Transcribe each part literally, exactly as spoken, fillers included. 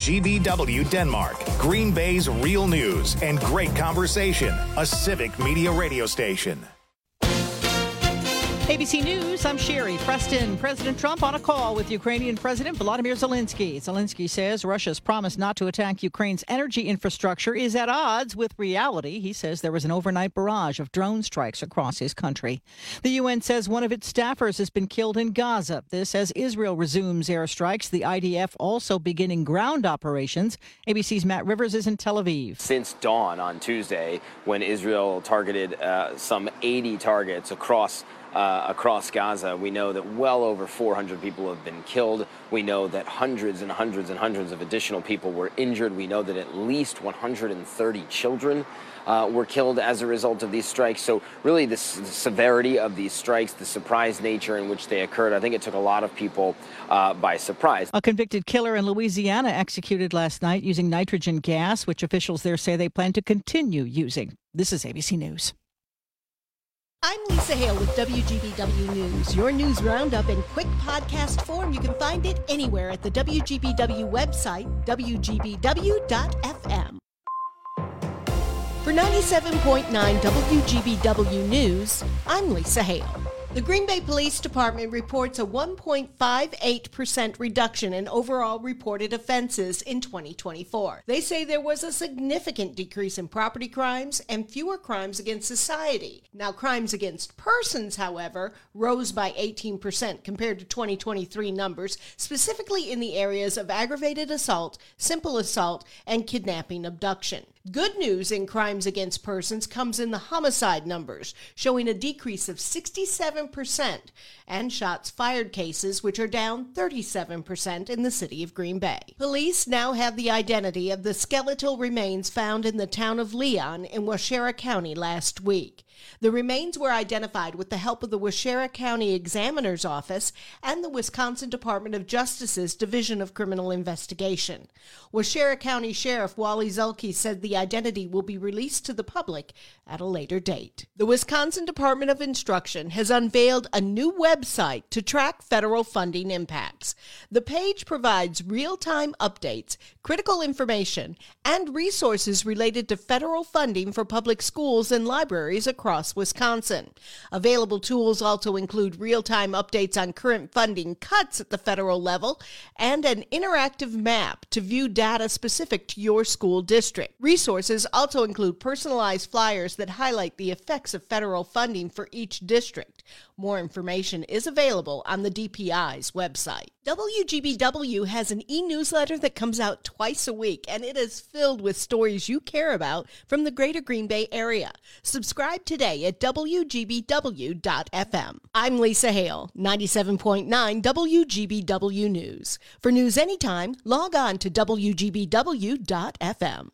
G B W Denmark, Green Bay's real news and great conversation, a Civic Media radio station. A B C News, I'm Sherry Preston. President Trump on a call with Ukrainian President Volodymyr Zelensky. Zelensky says Russia's promise not to attack Ukraine's energy infrastructure is at odds with reality. He says there was an overnight barrage of drone strikes across his country. The U N says one of its staffers has been killed in Gaza. This as Israel resumes airstrikes. The I D F also beginning ground operations. A B C's Matt Rivers is in Tel Aviv. Since dawn on Tuesday, when Israel targeted uh, some eighty targets across Uh, across Gaza, we know that well over four hundred people have been killed. We know that hundreds and hundreds and hundreds of additional people were injured. We know that at least one hundred thirty children uh, were killed as a result of these strikes. So really the, s- the severity of these strikes, the surprise nature in which they occurred, I think it took a lot of people uh, by surprise. A convicted killer in Louisiana executed last night using nitrogen gas, which officials there say they plan to continue using. This is A B C News. I'm Lisa Hale with W G B W News. Your news roundup in quick podcast form. You can find it anywhere at the W G B W website, W G B W dot F M. For ninety-seven point nine W G B W News, I'm Lisa Hale. The Green Bay Police Department reports a one point five eight percent reduction in overall reported offenses in twenty twenty-four. They say there was a significant decrease in property crimes and fewer crimes against society. Now, crimes against persons, however, rose by eighteen percent compared to twenty twenty-three numbers, specifically in the areas of aggravated assault, simple assault, and kidnapping abduction. Good news in crimes against persons comes in the homicide numbers, showing a decrease of sixty-seven percent, and shots fired cases, which are down thirty-seven percent in the city of Green Bay. Police now have the identity of the skeletal remains found in the town of Leon in Waushara County last week. The remains were identified with the help of the Waushara County Examiner's Office and the Wisconsin Department of Justice's Division of Criminal Investigation. Waushara County Sheriff Wally Zulke said the identity will be released to the public at a later date. The Wisconsin Department of Instruction has unveiled a new website to track federal funding impacts. The page provides real-time updates, critical information, and resources related to federal funding for public schools and libraries across Wisconsin. Available tools also include real-time updates on current funding cuts at the federal level and an interactive map to view data specific to your school district. Resources also include personalized flyers that highlight the effects of federal funding for each district. More information is available on the D P I's website. W G B W has an e-newsletter that comes out twice a week, and it is filled with stories you care about from the greater Green Bay area. Subscribe today at W G B W dot F M. I'm Lisa Hale, ninety-seven point nine W G B W News. For news anytime, log on to W G B W dot F M.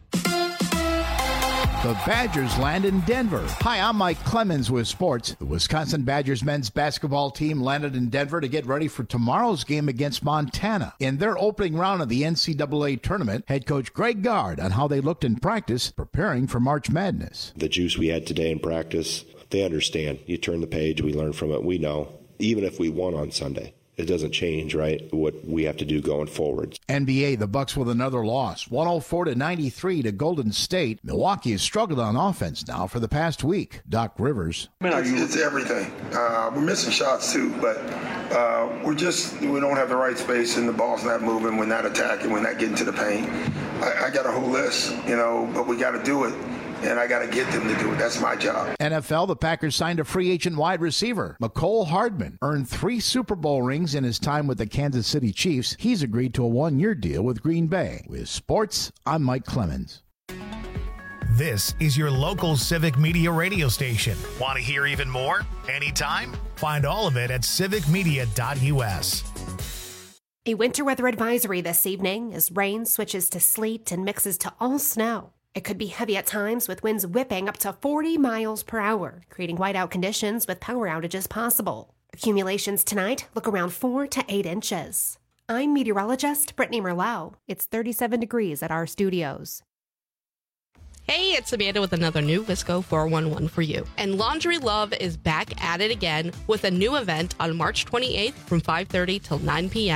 The Badgers land in Denver. Hi, I'm Mike Clemens with sports. The Wisconsin Badgers men's basketball team landed in Denver to get ready for tomorrow's game against Montana. In their opening round of the N C double A tournament, head coach Greg Gard on how they looked in practice preparing for March Madness. The juice we had today in practice, they understand. You turn the page, we learn from it, we know. Even if we won on Sunday, it doesn't change, right, what we have to do going forward. N B A, the Bucks with another loss, one oh four to ninety-three to Golden State. Milwaukee has struggled on offense now for the past week. Doc Rivers. It's, it's everything. Uh, we're missing shots too, but uh, we're just, we don't have the right space and the ball's not moving. We're not attacking. We're not getting to the paint. I, I got a whole list, you know, but we got to do it. And I got to get them to do it. That's my job. N F L, the Packers signed a free agent wide receiver. Mecole Hardman earned three Super Bowl rings in his time with the Kansas City Chiefs. He's agreed to a one-year deal with Green Bay. With sports, I'm Mike Clemens. This is your local Civic Media radio station. Want to hear even more? Anytime? Find all of it at civic media dot U S. A winter weather advisory this evening as rain switches to sleet and mixes to all snow. It could be heavy at times with winds whipping up to forty miles per hour, creating whiteout conditions with power outages possible. Accumulations tonight look around four to eight inches. I'm meteorologist Brittany Merlau. It's thirty-seven degrees at our studios. Hey, it's Amanda with another new Visco four one one for you. And Laundry Love is back at it again with a new event on March twenty-eighth from five thirty till nine p.m.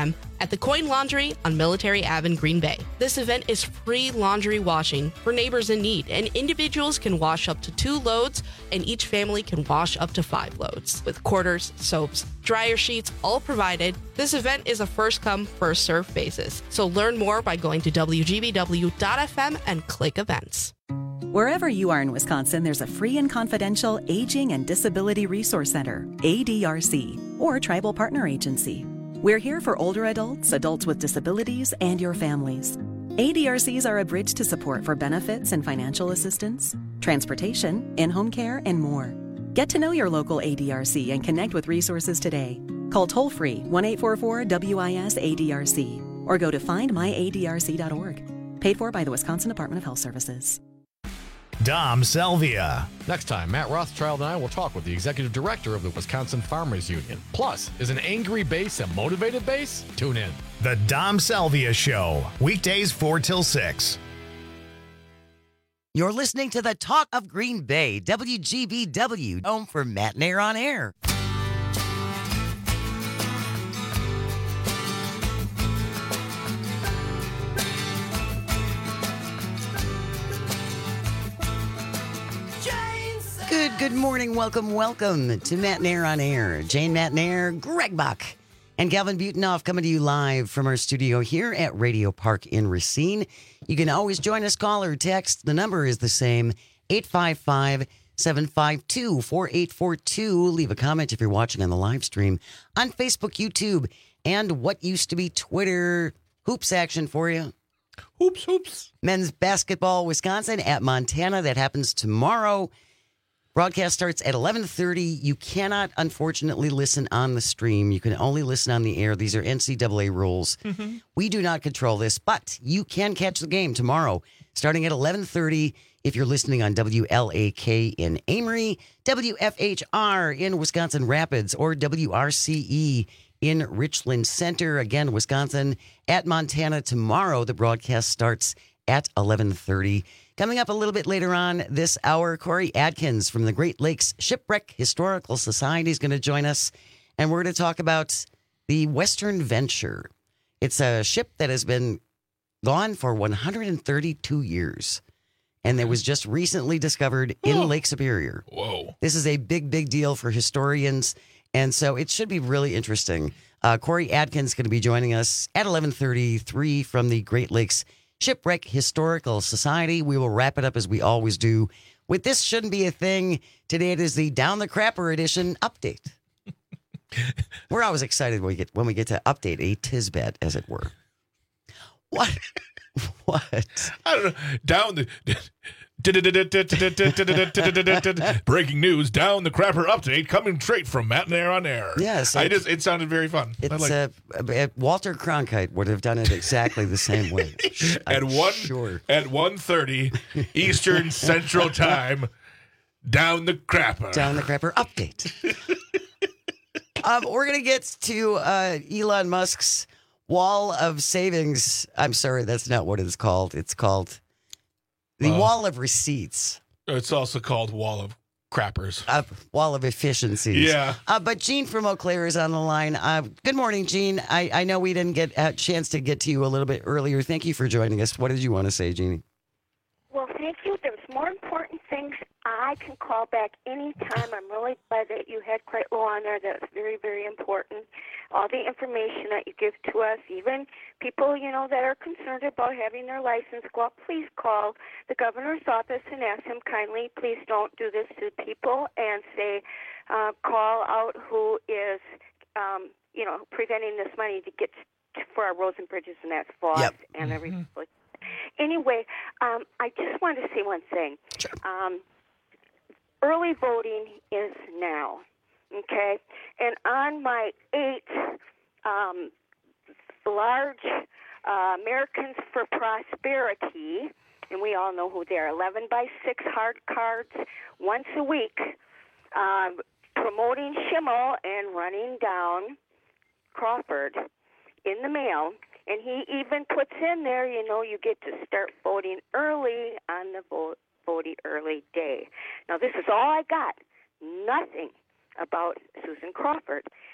at the Coin Laundry on Military Ave in Green Bay. This event is free laundry washing for neighbors in need, and individuals can wash up to two loads, and each family can wash up to five loads. With quarters, soaps, dryer sheets, all provided, this event is a first-come, first-served basis. So learn more by going to W G B W dot F M and click events. Wherever you are in Wisconsin, there's a free and confidential Aging and Disability Resource Center, A D R C, or Tribal Partner Agency. We're here for older adults, adults with disabilities, and your families. A D R Cs are a bridge to support for benefits and financial assistance, transportation, in-home care, and more. Get to know your local A D R C and connect with resources today. Call toll-free one eight four four W I S A D R C or go to find my A D R C dot org. Paid for by the Wisconsin Department of Health Services. Dom Selvia. Next time, Matt Rothschild and I will talk with the executive director of the Wisconsin Farmers Union. Plus, is an angry base a motivated base? Tune in. The Dom Selvia Show, weekdays four till six. You're listening to the Talk of Green Bay, W G B W, home for Matt Nair on Air. Good, good morning. Welcome, welcome to Matt Nair on Air. Jane Matt Nair, Greg Buck, and Galvin Butonoff coming to you live from our studio here at Radio Park in Racine. You can always join us, call or text. The number is the same, eight five five, seven five two, four eight four two. Leave a comment if you're watching on the live stream on Facebook, YouTube, and what used to be Twitter. Hoops action for you. Hoops, hoops. Men's basketball, Wisconsin at Montana. That happens tomorrow. Broadcast starts at eleven thirty. You cannot, unfortunately, listen on the stream. You can only listen on the air. These are N C double A rules. Mm-hmm. We do not control this, but you can catch the game tomorrow starting at eleven thirty if you're listening on W L A K in Amory, W F H R in Wisconsin Rapids, or W R C E in Richland Center. Again, Wisconsin at Montana tomorrow. The broadcast starts at eleven thirty. Coming up a little bit later on this hour, Corey Adkins from the Great Lakes Shipwreck Historical Society is going to join us, and we're going to talk about the Western Venture. It's a ship that has been gone for one hundred thirty-two years, and that was just recently discovered in oh. Lake Superior. Whoa. This is a big, big deal for historians, and so it should be really interesting. Uh, Corey Adkins is going to be joining us at eleven thirty-three from the Great Lakes Shipwreck Historical Society. We will wrap it up as we always do with This Shouldn't Be a Thing. Today it is the Down the Crapper edition update. We're always excited when we get when we get to update a tisbet, as it were. What? What? I don't know. Down the breaking news. Down the Crapper update coming straight from Matt Nair on Air. Yes, I just it sounded very fun. It's like uh, uh, Walter Cronkite would have done it exactly the same way. at I'm one sure. at one thirty Eastern Central Time. Down the Crapper. Down the Crapper update. um, we're gonna get to uh, Elon Musk's wall of savings. I'm sorry, that's not what it's called. It's called the uh, wall of receipts. It's also called wall of crappers. Uh, wall of efficiencies. Yeah. Uh, but Gene from Eau Claire is on the line. Uh, good morning, Gene. I, I know we didn't get a chance to get to you a little bit earlier. Thank you for joining us. What did you want to say, Jeannie? Well, thank you. There's more important things. I can call back anytime. I'm really glad that you had Craig on there. That's very, very important. All the information that you give to us, even people, you know, that are concerned about having their license go up, please call the governor's office and ask him kindly, please don't do this to people, and say, uh, call out who is, um, you know, preventing this money to get to, for our roads and bridges, and that's F O S yep. and mm-hmm. everything. Anyway, um, I just wanted to say one thing. Sure. Um, early voting is now, okay? And on my eight um, large uh, Americans for Prosperity, and we all know who they are, eleven by six hard cards once a week, uh, promoting Schimmel and running down Crawford in the mail. And he even puts in there, you know, you get to start voting early on the vote, voting early day. Now, this is all I got. Nothing about Susan Crawford.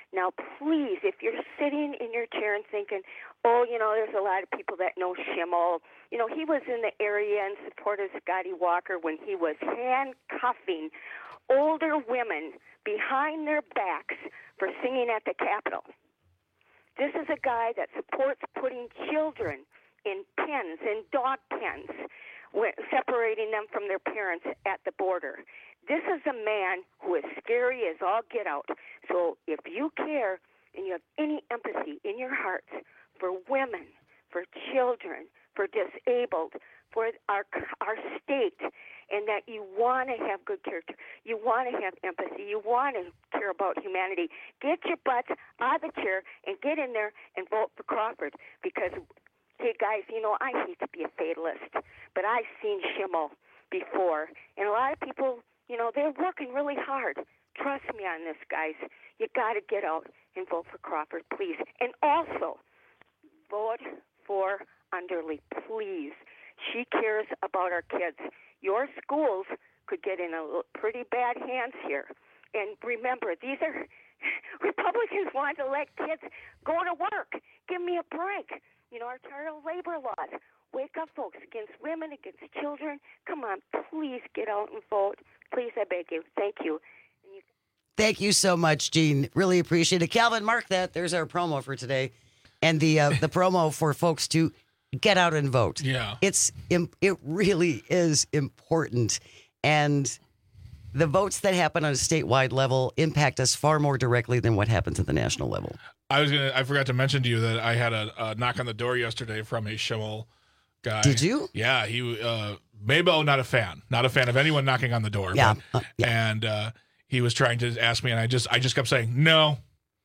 Now, please, if you're sitting in your chair and thinking, oh, you know, there's a lot of people that know Schimmel. You know, he was in the area in support of Scotty Walker when he was handcuffing older women behind their backs for singing at the Capitol. This is a guy that supports putting children in pens, in dog pens, separating them from their parents at the border. This is a man who is scary as all get out. So if you care and you have any empathy in your hearts for women, for children, for disabled, for our our state, and that you want to have good character, you want to have empathy, you want to care about humanity, get your butts out of the chair and get in there and vote for Crawford. Because, hey, guys, you know, I hate to be a fatalist, but I've seen Schimmel before. And a lot of people, you know, they're working really hard. Trust me on this, guys. You got to get out and vote for Crawford, please. And also, vote for Underly, please. She cares about our kids. Your schools could get in a pretty bad hands here. And remember, these are Republicans want to let kids go to work. Give me a break. You know, our child labor laws. Wake up, folks, against women, against children. Come on, please get out and vote. Please, I beg you. Thank you. you- Thank you so much, Jean. Really appreciate it. Calvin, mark that. There's our promo for today. And the uh, the promo for folks to get out and vote. Yeah. It's it really is important. And the votes that happen on a statewide level impact us far more directly than what happens at the national level. I was gonna. I forgot to mention to you that I had a, a knock on the door yesterday from a Schimmel guy. Did you? Yeah. He uh, Mabel, not a fan, not a fan of anyone knocking on the door. Yeah. But, uh, yeah. And uh, he was trying to ask me, and I just, I just kept saying, no,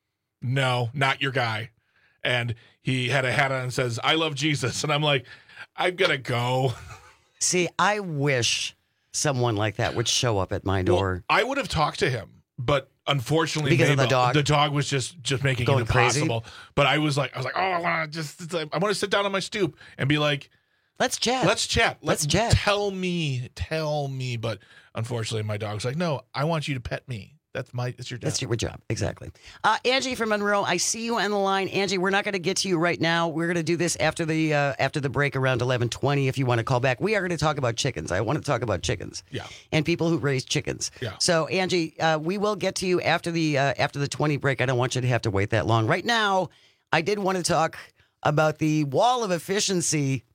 no, not your guy. And he had a hat on and says, "I love Jesus," and I'm like, I'm gonna go. See, I wish someone like that would show up at my door. Well, I would have talked to him, but unfortunately, Because of the Mabel- dog? the dog was just just making Going it impossible. crazy? But I was like, I was like, oh, I want to just, it's like, I want to sit down on my stoop and be like, let's chat. let's chat, Let's Let- chat. Tell me, tell me. But unfortunately, my dog's like, no, I want you to pet me. That's my, it's your job. That's your job. Exactly. Uh, Angie from Monroe, I see you on the line. Angie, we're not going to get to you right now. We're going to do this after the uh, after the break around eleven twenty if you want to call back. We are going to talk about chickens. I want to talk about chickens. Yeah. And people who raise chickens. Yeah. So, Angie, uh, we will get to you after the uh, after the twenty break. I don't want you to have to wait that long. Right now, I did want to talk about the wall of efficiency.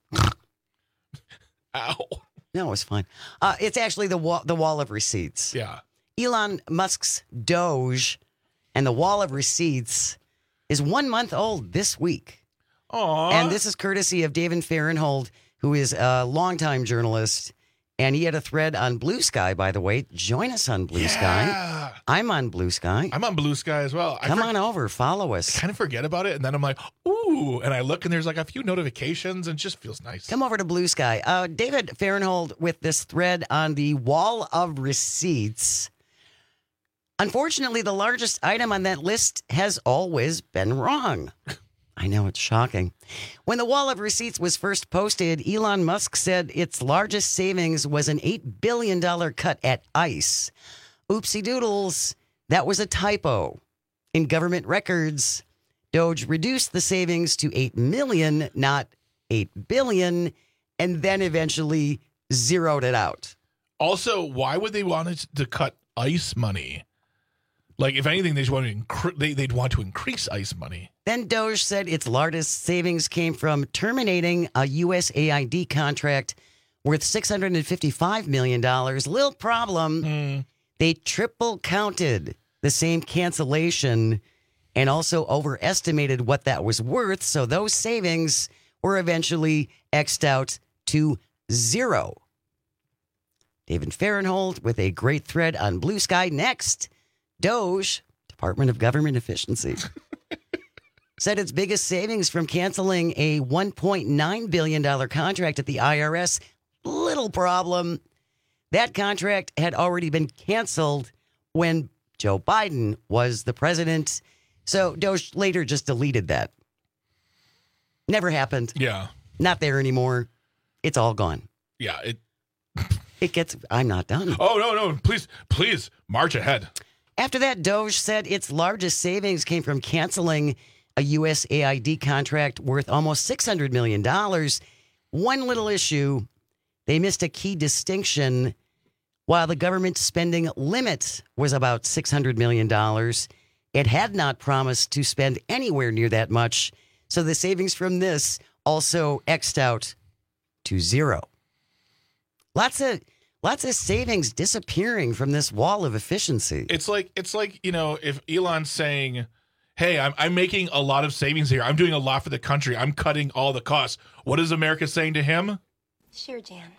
Ow. No, it's fine. Uh, it's actually the wall, the wall of receipts. Yeah. Elon Musk's Doge and the wall of receipts is one month old this week. Aww. And this is courtesy of David Fahrenthold, who is a longtime journalist. And he had a thread on Blue Sky, by the way. Join us on Blue Yeah. Sky. I'm on Blue Sky. I'm on Blue Sky as well. Come I for- on over. Follow us. I kind of forget about it, and then I'm like, ooh, and I look, and there's like a few notifications, and it just feels nice. Come over to Blue Sky. Uh, David Fahrenthold with this thread on the wall of receipts. Unfortunately, the largest item on that list has always been wrong. I know, it's shocking. When the wall of receipts was first posted, Elon Musk said its largest savings was an eight billion dollars cut at ICE. Oopsie doodles, that was a typo. In government records, Doge reduced the savings to eight million dollars, not eight billion dollars, and then eventually zeroed it out. Also, why would they want it to cut ICE money? Like, if anything, they just want to incre- they, they'd want to increase ICE money. Then Doge said its largest savings came from terminating a U S A I D contract worth six hundred fifty-five million dollars. Little problem, Mm. they triple counted the same cancellation and also overestimated what that was worth. So those savings were eventually X'd out to zero. David Fahrenthold with a great thread on Blue Sky. Next, Doge, Department of Government Efficiency, said its biggest savings from canceling a one point nine billion dollars contract at the I R S. Little problem. That contract had already been canceled when Joe Biden was the president. So Doge later just deleted that. Never happened. Yeah. Not there anymore. It's all gone. Yeah. It. It gets, I'm not done. Oh, no, no. Please, please march ahead. After that, Doge said its largest savings came from canceling a U S A I D contract worth almost six hundred million dollars. One little issue, they missed a key distinction. While the government spending limit was about six hundred million dollars, it had not promised to spend anywhere near that much. So the savings from this also X'd out to zero. Lots of lots of savings disappearing from this wall of efficiency. It's like it's like, you know, if Elon's saying, hey, I'm I'm making a lot of savings here. I'm doing a lot for the country. I'm cutting all the costs. What is America saying to him? Sure, Jan.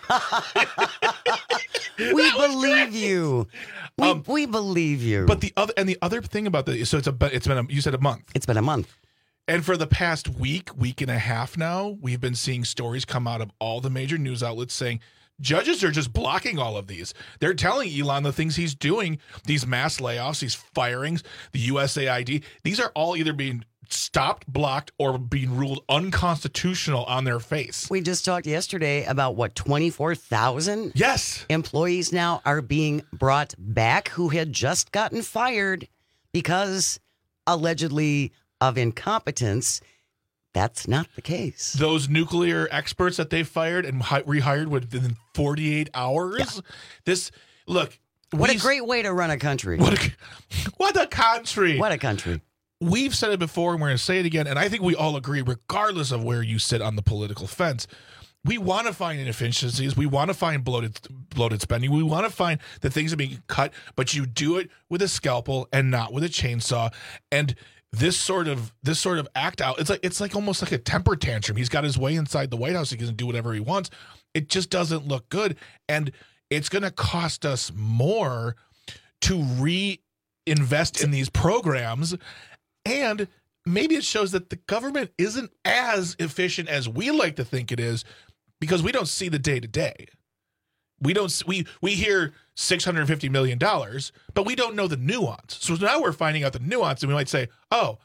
We believe you. We, Um, we believe you. But the other and the other thing about this, so it's a it's been a, you said a month. It's been a month. And for the past week, week and a half now, we've been seeing stories come out of all the major news outlets saying judges are just blocking all of these. They're telling Elon the things he's doing, these mass layoffs, these firings, the U S A I D. These are all either being stopped, blocked, or being ruled unconstitutional on their face. We just talked yesterday about what, twenty-four thousand Yes. employees now are being brought back who had just gotten fired because allegedly of incompetence. That's not the case. Those nuclear experts that they fired and hi- rehired within forty-eight hours. Yeah. This, look. What we- a great way to run a country. What a, what a country. What a country. We've said it before and we're going to say it again. And I think we all agree, regardless of where you sit on the political fence, we want to find inefficiencies. We want to find bloated bloated spending. We want to find the things that are being cut, but you do it with a scalpel and not with a chainsaw. And this sort of this sort of act out, it's like it's like almost like a temper tantrum. He's got his way inside the White House. He can do whatever he wants. It just doesn't look good. And it's going to cost us more to reinvest in these programs. And maybe it shows that the government isn't as efficient as we like to think it is because we don't see the day to day. We don't we we hear six hundred fifty million dollars, but we don't know the nuance. So now we're finding out the nuance, and we might say, "Oh,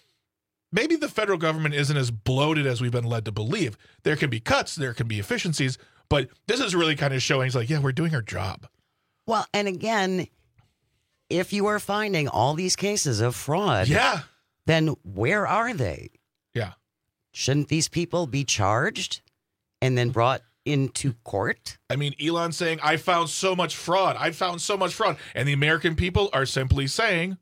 maybe the federal government isn't as bloated as we've been led to believe. There can be cuts, there can be efficiencies, but this is really kind of showing, it's like, yeah, we're doing our job." Well, and again, if you are finding all these cases of fraud, yeah, then where are they? Yeah. Shouldn't these people be charged and then brought into court? I mean, Elon saying, I found so much fraud. I found so much fraud. And the American people are simply saying,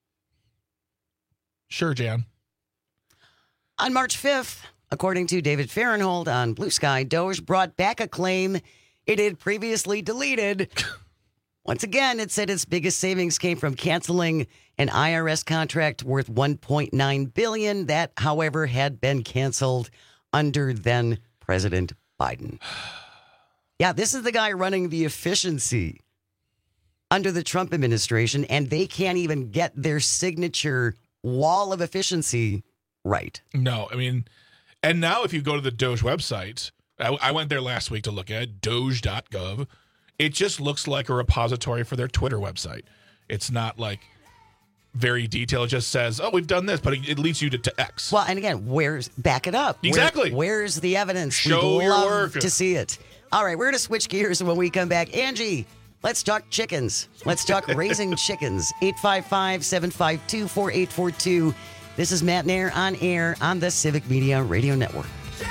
sure, Jan. On March fifth, according to David Fahrenthold on Blue Sky, Doge brought back a claim it had previously deleted. Once again, it said its biggest savings came from canceling an I R S contract worth one point nine billion dollars. That, however, had been canceled under then President Biden. Yeah, this is the guy running the efficiency under the Trump administration, and they can't even get their signature wall of efficiency right. No, I mean, and now if you go to the Doge website, I, I went there last week to look at it, doge dot gov. It just looks like a repository for their Twitter website. It's not like very detailed. It just says, oh, we've done this, but it, it leads you to, to X. Well, and again, where's back it up? Exactly. Where, where's the evidence? Show We'd your love work. to see it. All right, we're going to switch gears when we come back. Angie, let's talk chickens. Let's talk raising chickens. eight five five, seven five two, four eight four two. This is Matt Nair on air on the Civic Media Radio Network.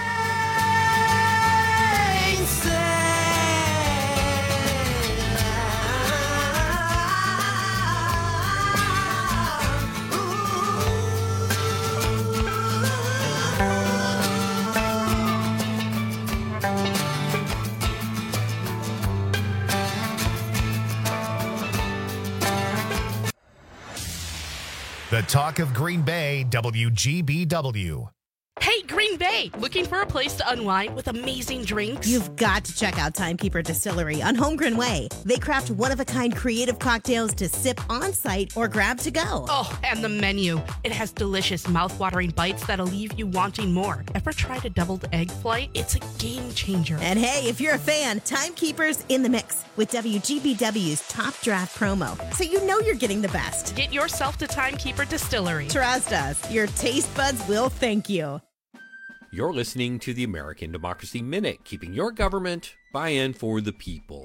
The talk of Green Bay, W G B W. Hey, Green Bay! Looking for a place to unwind with amazing drinks? You've got to check out Timekeeper Distillery on Holmgren Way. They craft one-of-a-kind creative cocktails to sip on-site or grab to go. Oh, and the menu. It has delicious, mouth-watering bites that'll leave you wanting more. Ever tried a deviled egg flight? It's a game changer. And hey, if you're a fan, Timekeeper's in the mix with W G B W's Top Draft promo, so you know you're getting the best. Get yourself to Timekeeper Distillery. Trust us, your taste buds will thank you. You're listening to the American Democracy Minute, keeping your government by and for the people.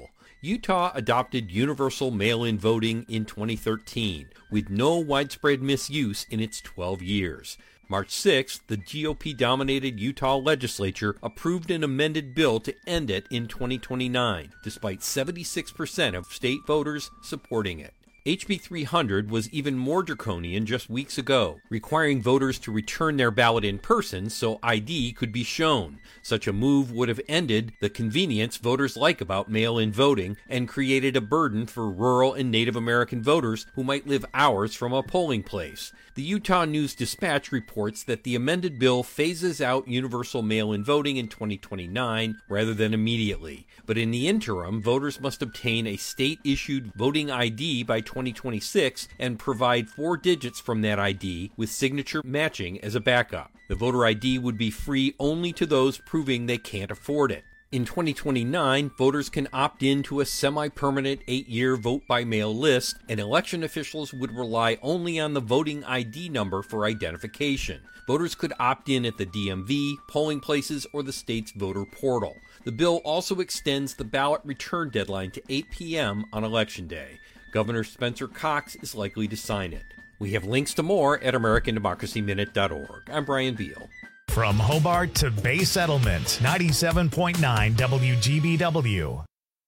Utah adopted universal mail-in voting in twenty thirteen, with no widespread misuse in its twelve years. March sixth, the G O P-dominated Utah legislature approved an amended bill to end it in twenty twenty-nine, despite seventy-six percent of state voters supporting it. H B three hundred was even more draconian just weeks ago, requiring voters to return their ballot in person so I D could be shown. Such a move would have ended the convenience voters like about mail-in voting and created a burden for rural and Native American voters who might live hours from a polling place. The Utah News-Dispatch reports that the amended bill phases out universal mail-in voting in twenty twenty-nine rather than immediately. But in the interim, voters must obtain a state-issued voting I D by twenty twenty-six and provide four digits from that I D with signature matching as a backup. The voter I D would be free only to those proving they can't afford it. In twenty twenty-nine, voters can opt in to a semi-permanent eight-year vote-by-mail list, and election officials would rely only on the voting I D number for identification. Voters could opt in at the D M V, polling places, or the state's voter portal. The bill also extends the ballot return deadline to eight p.m. on Election Day. Governor Spencer Cox is likely to sign it. We have links to more at American Democracy Minute dot org. I'm Brian Beal. From Hobart to Bay Settlement, ninety-seven point nine W G B W.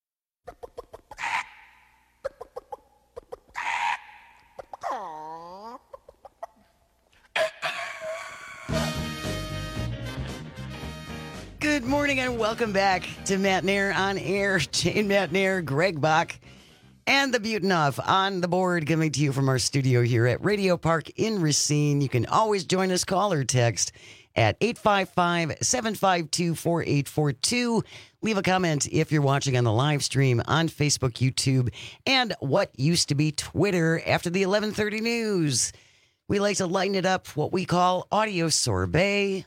Good morning and welcome back to Matt Nair on Air. Jane Matt Nair, Greg Bach, and the Butenhoff on the board, coming to you from our studio here at Radio Park in Racine. You can always join us, call or text at eight five five, seven five two, four eight four two. Leave a comment if you're watching on the live stream on Facebook, YouTube, and what used to be Twitter after the eleven thirty news. We like to lighten it up, what we call audio sorbet.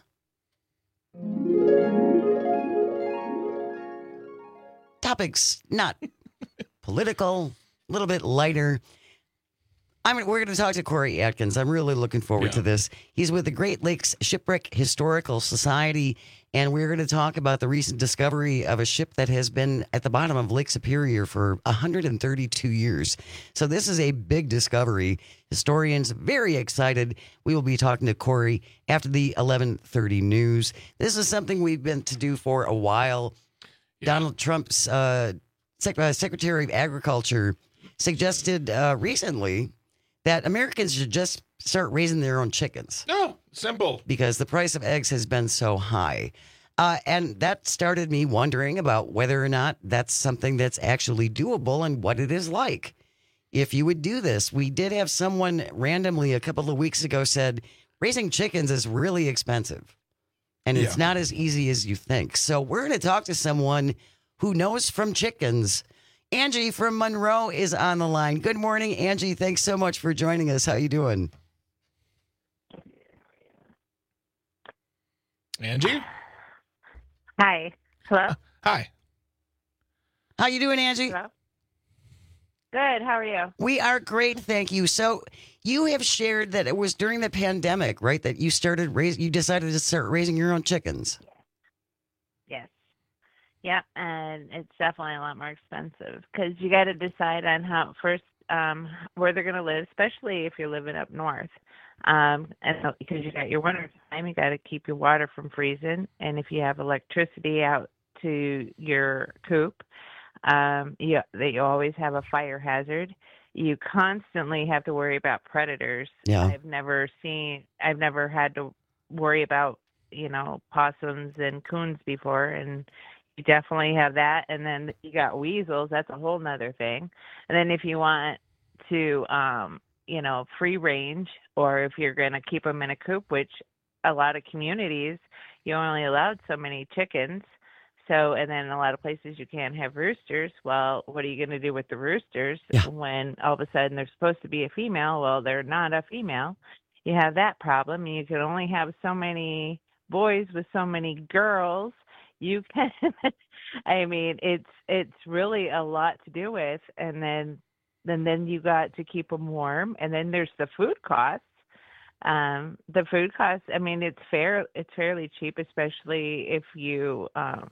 Topics not political, a little bit lighter. I mean, we're going to talk to Corey Atkins. I'm really looking forward yeah. to this. He's with the Great Lakes Shipwreck Historical Society, and we're going to talk about the recent discovery of a ship that has been at the bottom of Lake Superior for one hundred thirty-two years. So this is a big discovery. Historians very excited. We will be talking to Corey after the eleven thirty news. This is something we've been to do for a while. Yeah. Donald Trump's uh, Sec- uh, Secretary of Agriculture suggested uh, recently that Americans should just start raising their own chickens. No, simple. Because the price of eggs has been so high. Uh, and that started me wondering about whether or not that's something that's actually doable and what it is like. If you would do this, we did have someone randomly a couple of weeks ago said, raising chickens is really expensive. And it's yeah. not as easy as you think. So we're going to talk to someone who knows from chickens. Angie from Monroe is on the line. Good morning, Angie. Thanks so much for joining us. How you doing? Angie? Hi. Hello? Uh, hi. How you doing, Angie? Hello? Good. How are you? We are great, thank you. So you have shared that it was during the pandemic, right, that you started raise, you decided to start raising your own chickens. Yes. Yeah, and it's definitely a lot more expensive because you got to decide on how first um, where they're going to live, especially if you're living up north. Um, and so, because you got your winter time, you got to keep your water from freezing, and if you have electricity out to your coop, um, you that you always have a fire hazard. You constantly have to worry about predators. Yeah. I've never seen. I've never had to worry about you know possums and coons before, and you definitely have that. And then you got weasels. That's a whole nother thing. And then if you want to, um, you know, free range, or if you're going to keep them in a coop, which a lot of communities, you only allowed so many chickens. So, and then in a lot of places you can't have roosters. Well, what are you going to do with the roosters yeah. when all of a sudden they're supposed to be a female? Well, they're not a female. You have that problem. You can only have so many boys with so many girls. You can, I mean, it's it's really a lot to do with, and then then then you got to keep them warm, and then there's the food costs. Um, the food costs. I mean, it's fair. It's fairly cheap, especially if you um,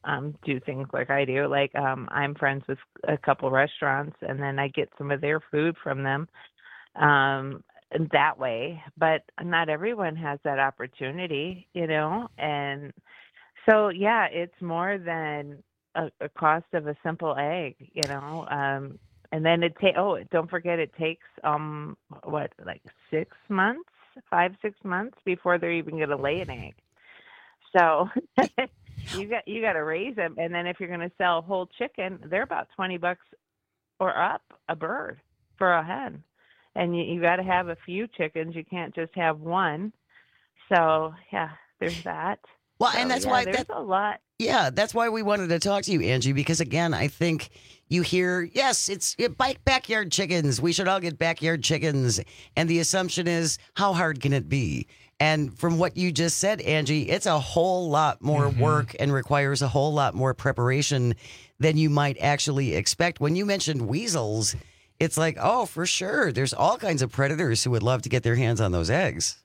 um, do things like I do. Like um, I'm friends with a couple restaurants, and then I get some of their food from them um, that way. But not everyone has that opportunity, you know. And so, yeah, it's more than a, a cost of a simple egg, you know. Um, and then it ta- oh, don't forget, it takes um what like six months, five six months before they're even going to lay an egg. So you got you got to raise them, and then if you're going to sell a whole chicken, they're about twenty bucks or up a bird for a hen, and you, you got to have a few chickens. You can't just have one. So yeah, there's that. Well, so, and that's yeah, why there's that, a lot. Yeah, that's why we wanted to talk to you, Angie, because again, I think you hear, yes, it's it, backyard chickens. We should all get backyard chickens, and the assumption is, how hard can it be? And from what you just said, Angie, it's a whole lot more mm-hmm. work and requires a whole lot more preparation than you might actually expect. When you mentioned weasels, it's like, oh, for sure. There's all kinds of predators who would love to get their hands on those eggs.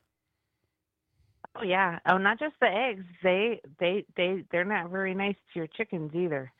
Oh yeah. Oh, not just the eggs. They they they they're not very nice to your chickens either.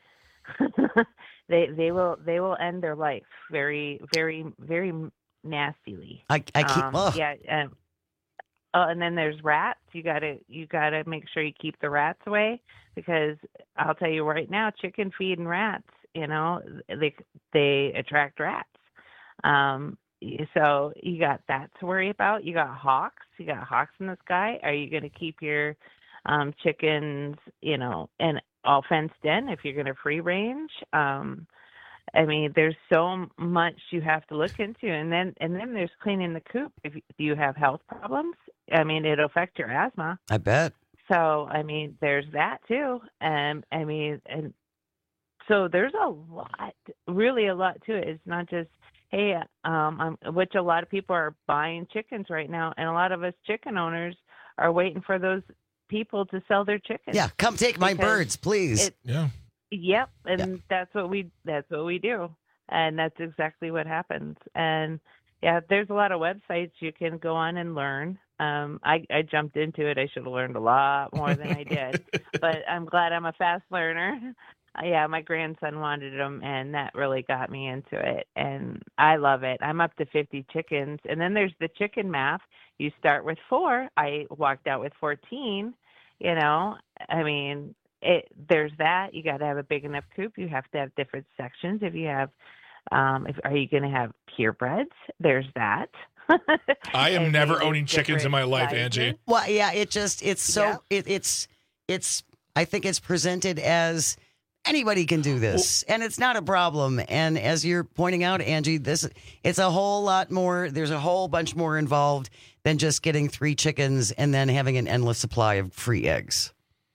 they they will they will end their life very very very nastily. I I keep um, oh. yeah. Um, Oh, and then there's rats. You gotta you gotta make sure you keep the rats away, because I'll tell you right now, chicken feed and rats, you know, they they attract rats. Um, so you got that to worry about. You got hawks. You got hawks in the sky. Are you gonna keep your um, chickens, you know, and all fenced in if you're gonna free range? Um, I mean, there's so much you have to look into, and then and then there's cleaning the coop. If you have health problems, I mean, it'll affect your asthma. I bet. So, I mean, there's that too. And I mean, and so there's a lot, really a lot to it. It's not just, hey, um, I'm, which a lot of people are buying chickens right now, and a lot of us chicken owners are waiting for those people to sell their chickens. Yeah, come take my birds, please. It, yeah. Yep, and yeah. that's what we that's what we do, and that's exactly what happens. And yeah, there's a lot of websites you can go on and learn. Um, I, I jumped into it. I should have learned a lot more than I did, but I'm glad I'm a fast learner. Uh, yeah, my grandson wanted them, and that really got me into it, and I love it. I'm up to fifty chickens, and then there's the chicken math. You start with four. I walked out with fourteen. You know, I mean. It, there's that. You got to have a big enough coop. You have to have different sections. If you have, um, if, are you going to have purebreds? There's that. I am and never owning chickens in my life, sizes. Angie. Well, yeah, it just, it's so, yeah. it, it's, it's, I think it's presented as anybody can do this, well, and it's not a problem. And as you're pointing out, Angie, this, it's a whole lot more, there's a whole bunch more involved than just getting three chickens and then having an endless supply of free eggs.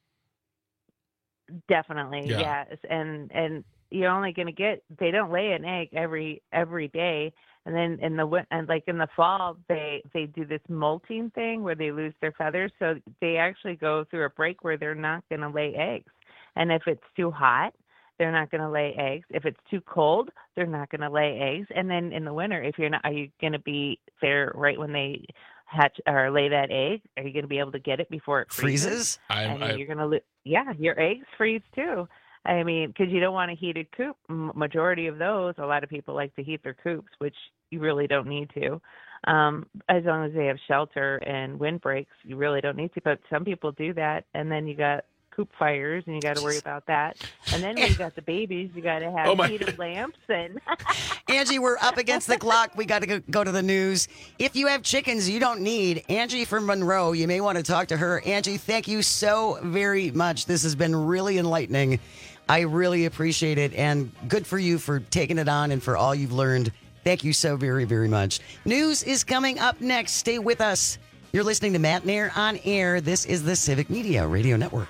Definitely, yeah. yes, and and you're only going to get. They don't lay an egg every every day, and then in the and like in the fall, they they do this molting thing where they lose their feathers, so they actually go through a break where they're not going to lay eggs. And if it's too hot, they're not going to lay eggs. If it's too cold, they're not going to lay eggs. And then in the winter, if you're not, are you going to be there right when they hatch or lay that egg? Are you going to be able to get it before it freezes? Freezes? I I'm, mean, I, you're going to lo- yeah, your eggs freeze too. I mean, because you don't want a heated coop. M- majority of those, a lot of people like to heat their coops, which you really don't need to. Um, as long as they have shelter and windbreaks, you really don't need to. But some people do that, and then you got coop fires, and you got to worry about that. And then when you got the babies, you got to have Oh, my- heated lamps. And Angie, we're up against the clock. We got to go, go to the news. If you have chickens you don't need, Angie from Monroe, you may want to talk to her. Angie, thank you so very much. This has been really enlightening. I really appreciate it, and good for you for taking it on and for all you've learned. Thank you so very, very much. News is coming up next. Stay with us. You're listening to Matt Nair on Air. This is the Civic Media Radio Network.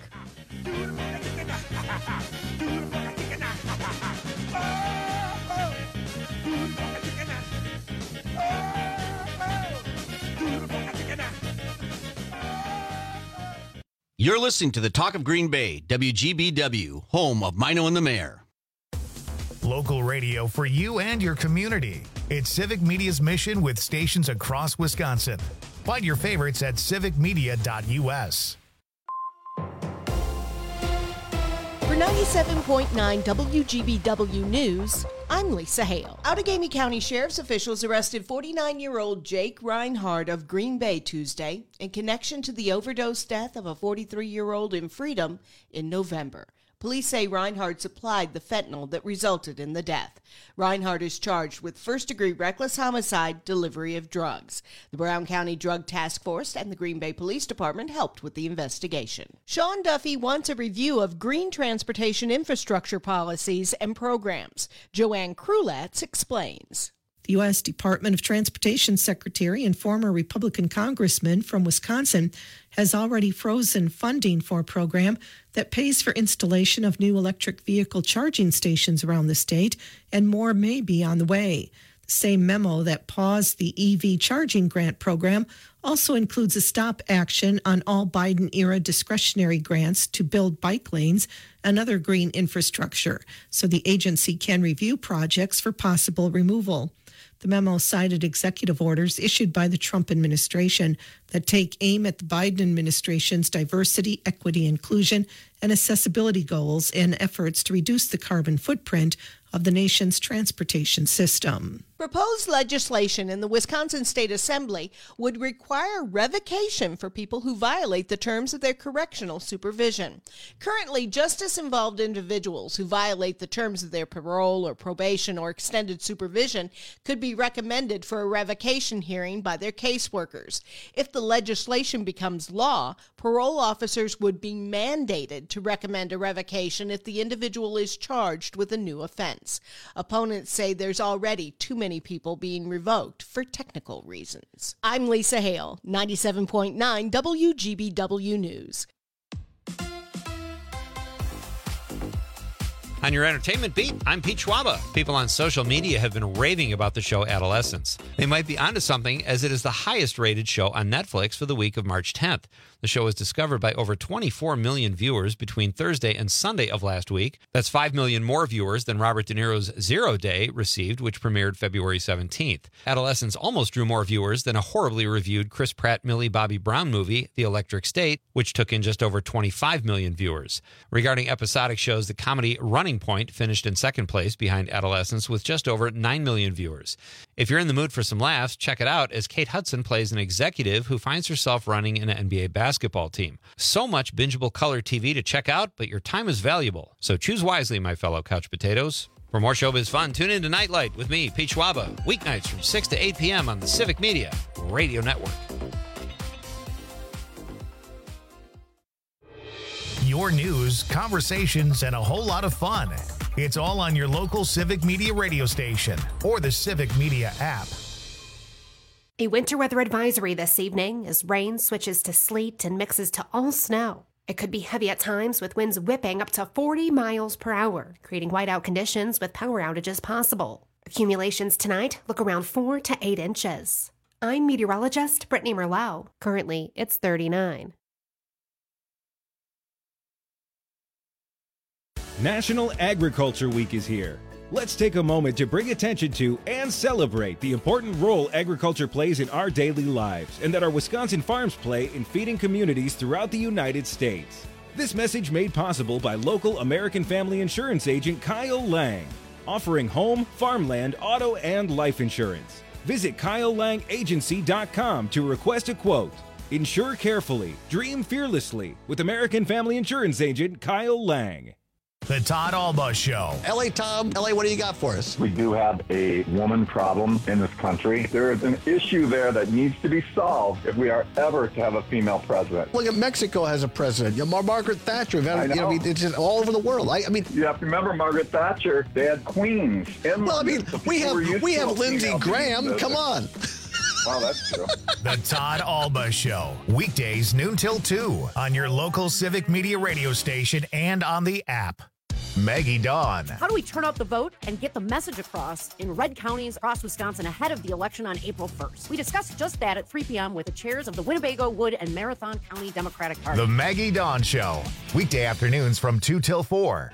You're listening to the Talk of Green Bay, W G B W, home of Mino and the Mayor. Local radio for you and your community. It's Civic Media's mission with stations across Wisconsin. Find your favorites at civic media dot u s. For ninety-seven point nine W G B W News, I'm Lisa Hale. Outagamie County Sheriff's officials arrested forty-nine-year-old Jake Reinhardt of Green Bay Tuesday in connection to the overdose death of a forty-three-year-old in Freedom in November. Police say Reinhardt supplied the fentanyl that resulted in the death. Reinhardt is charged with first-degree reckless homicide, delivery of drugs. The Brown County Drug Task Force and the Green Bay Police Department helped with the investigation. Sean Duffy wants a review of green transportation infrastructure policies and programs. Joanne Krulatz explains. The U S Department of Transportation Secretary and former Republican congressman from Wisconsin has already frozen funding for a program that pays for installation of new electric vehicle charging stations around the state, and more may be on the way. The same memo that paused the E V charging grant program also includes a stop action on all Biden-era discretionary grants to build bike lanes and other green infrastructure, so the agency can review projects for possible removal. The memo cited executive orders issued by the Trump administration that take aim at the Biden administration's diversity, equity, inclusion, and accessibility goals and efforts to reduce the carbon footprint of the nation's transportation system. Proposed legislation in the Wisconsin State Assembly would require revocation for people who violate the terms of their correctional supervision. Currently, justice-involved individuals who violate the terms of their parole or probation or extended supervision could be recommended for a revocation hearing by their caseworkers. If the legislation becomes law, parole officers would be mandated to recommend a revocation if the individual is charged with a new offense. Opponents say there's already too many people being revoked for technical reasons. I'm Lisa Hale, ninety-seven point nine W G B W News. On your entertainment beat, I'm Pete Schwaba. People on social media have been raving about the show Adolescence. They might be onto something, as it is the highest rated show on Netflix for the week of March tenth. The show was discovered by over twenty-four million viewers between Thursday and Sunday of last week. That's five million more viewers than Robert De Niro's Zero Day received, which premiered February seventeenth. Adolescence almost drew more viewers than a horribly reviewed Chris Pratt, Millie Bobby Brown movie, The Electric State, which took in just over twenty-five million viewers. Regarding episodic shows, the comedy Running Point finished in second place behind Adolescence with just over nine million viewers. If you're in the mood for some laughs, check it out, as Kate Hudson plays an executive who finds herself running an N B A basketball team. So much bingeable color T V to check out, but your time is valuable. So choose wisely, my fellow couch potatoes. For more showbiz fun, tune in to Nightlight with me, Pete Schwaba, weeknights from six to eight p.m. on the Civic Media Radio Network. Your news, conversations, and a whole lot of fun. It's all on your local Civic Media radio station or the Civic Media app. A winter weather advisory this evening as rain switches to sleet and mixes to all snow. It could be heavy at times with winds whipping up to forty miles per hour, creating whiteout conditions with power outages possible. Accumulations tonight look around four to eight inches. I'm meteorologist Brittany Merlau. Currently, it's thirty-nine. National Agriculture Week is here. Let's take a moment to bring attention to and celebrate the important role agriculture plays in our daily lives and that our Wisconsin farms play in feeding communities throughout the United States. This message made possible by local American Family Insurance agent Kyle Lang, offering home, farmland, auto, and life insurance. Visit Kyle Lang Agency dot com to request a quote. Insure carefully, dream fearlessly with American Family Insurance agent Kyle Lang. The Todd Alba Show. L A Tom, L A, what do you got for us? We do have a woman problem in this country. There is an issue there that needs to be solved if we are ever to have a female president. Look at Mexico has a president. You know, Margaret Thatcher. Had, I know. You know, it's just all over the world. I, I mean, you have to remember Margaret Thatcher. They had queens. In well, I mean, we have we have Lindsey Graham. Come on. Wow, that's true. The Todd Alba Show. Weekdays, noon till two on your local Civic Media radio station and on the app. Maggie Dawn. How do we turn out the vote and get the message across in red counties across Wisconsin ahead of the election on April first? We discussed just that at three p.m. with the chairs of the Winnebago, Wood, and Marathon County Democratic Party. The Maggie Dawn Show. Weekday afternoons from two till four.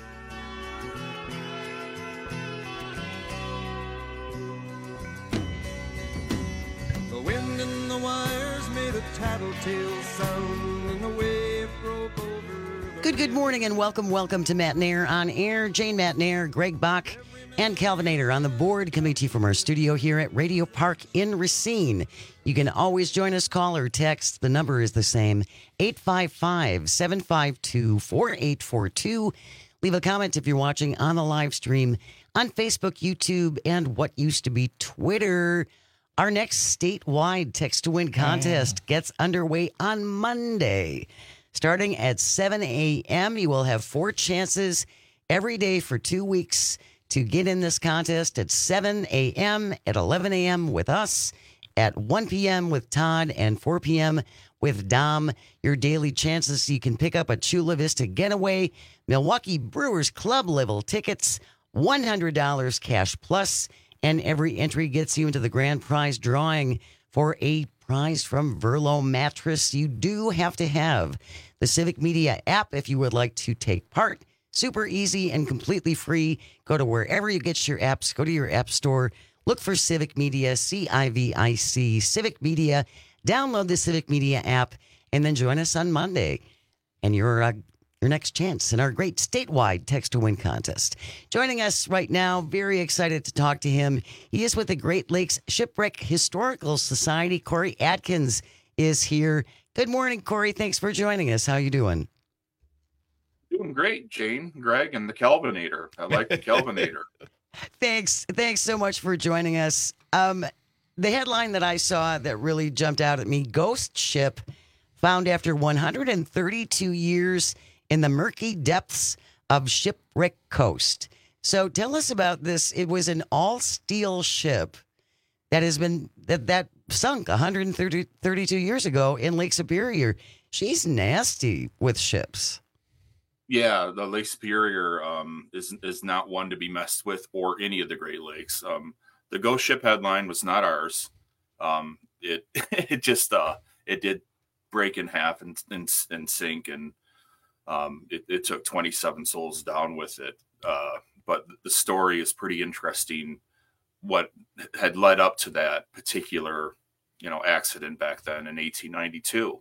The wind in the wires made a tattletale sound, and the wave broke over the Good, good morning and welcome, welcome to Matt Nair on air. Jane Matt Nair, Greg Bach, and Calvinator on the board, coming to you from our studio here at Radio Park in Racine. You can always join us, call or text. The number is the same, eight five five, seven five two, four eight four two. Leave a comment if you're watching on the live stream on Facebook, YouTube, and what used to be Twitter. Our next statewide text to win contest gets underway on Monday. Starting at seven a.m., you will have four chances every day for two weeks to get in this contest at seven a.m., at eleven a.m. with us, at one p.m. with Todd, and four p.m. with Dom. Your daily chances, you can pick up a Chula Vista Getaway, Milwaukee Brewers Club level tickets, one hundred dollars cash plus, and every entry gets you into the grand prize drawing for a prize from Verlo Mattress. You do have to have the Civic Media app if you would like to take part. Super easy and completely free. Go to wherever you get your apps. Go to your app store. Look for Civic Media, C I V I C, Civic Media. Download the Civic Media app and then join us on Monday. And your uh, your next chance in our great statewide text to win contest. Joining us right now, very excited to talk to him. He is with the Great Lakes Shipwreck Historical Society. Corey Atkins is here. Good morning, Corey. Thanks for joining us. How you doing? Doing great, Jane, Greg, and the Calvinator. I like the Calvinator. Thanks. Thanks so much for joining us. Um, the headline that I saw that really jumped out at me, Ghost Ship found after one hundred thirty-two years in the murky depths of Shipwreck Coast. So tell us about this. It was an all-steel ship that has been that, that sunk one hundred thirty-two years ago in Lake Superior. She's nasty with ships. Yeah, the Lake Superior um, is is not one to be messed with, or any of the Great Lakes. Um, the Ghost Ship headline was not ours. Um, it it just uh, it did break in half and and, and sink, and um, it, it took twenty-seven souls down with it. Uh, but the story is pretty interesting. What had led up to that particular, you know, accident back then in eighteen ninety-two.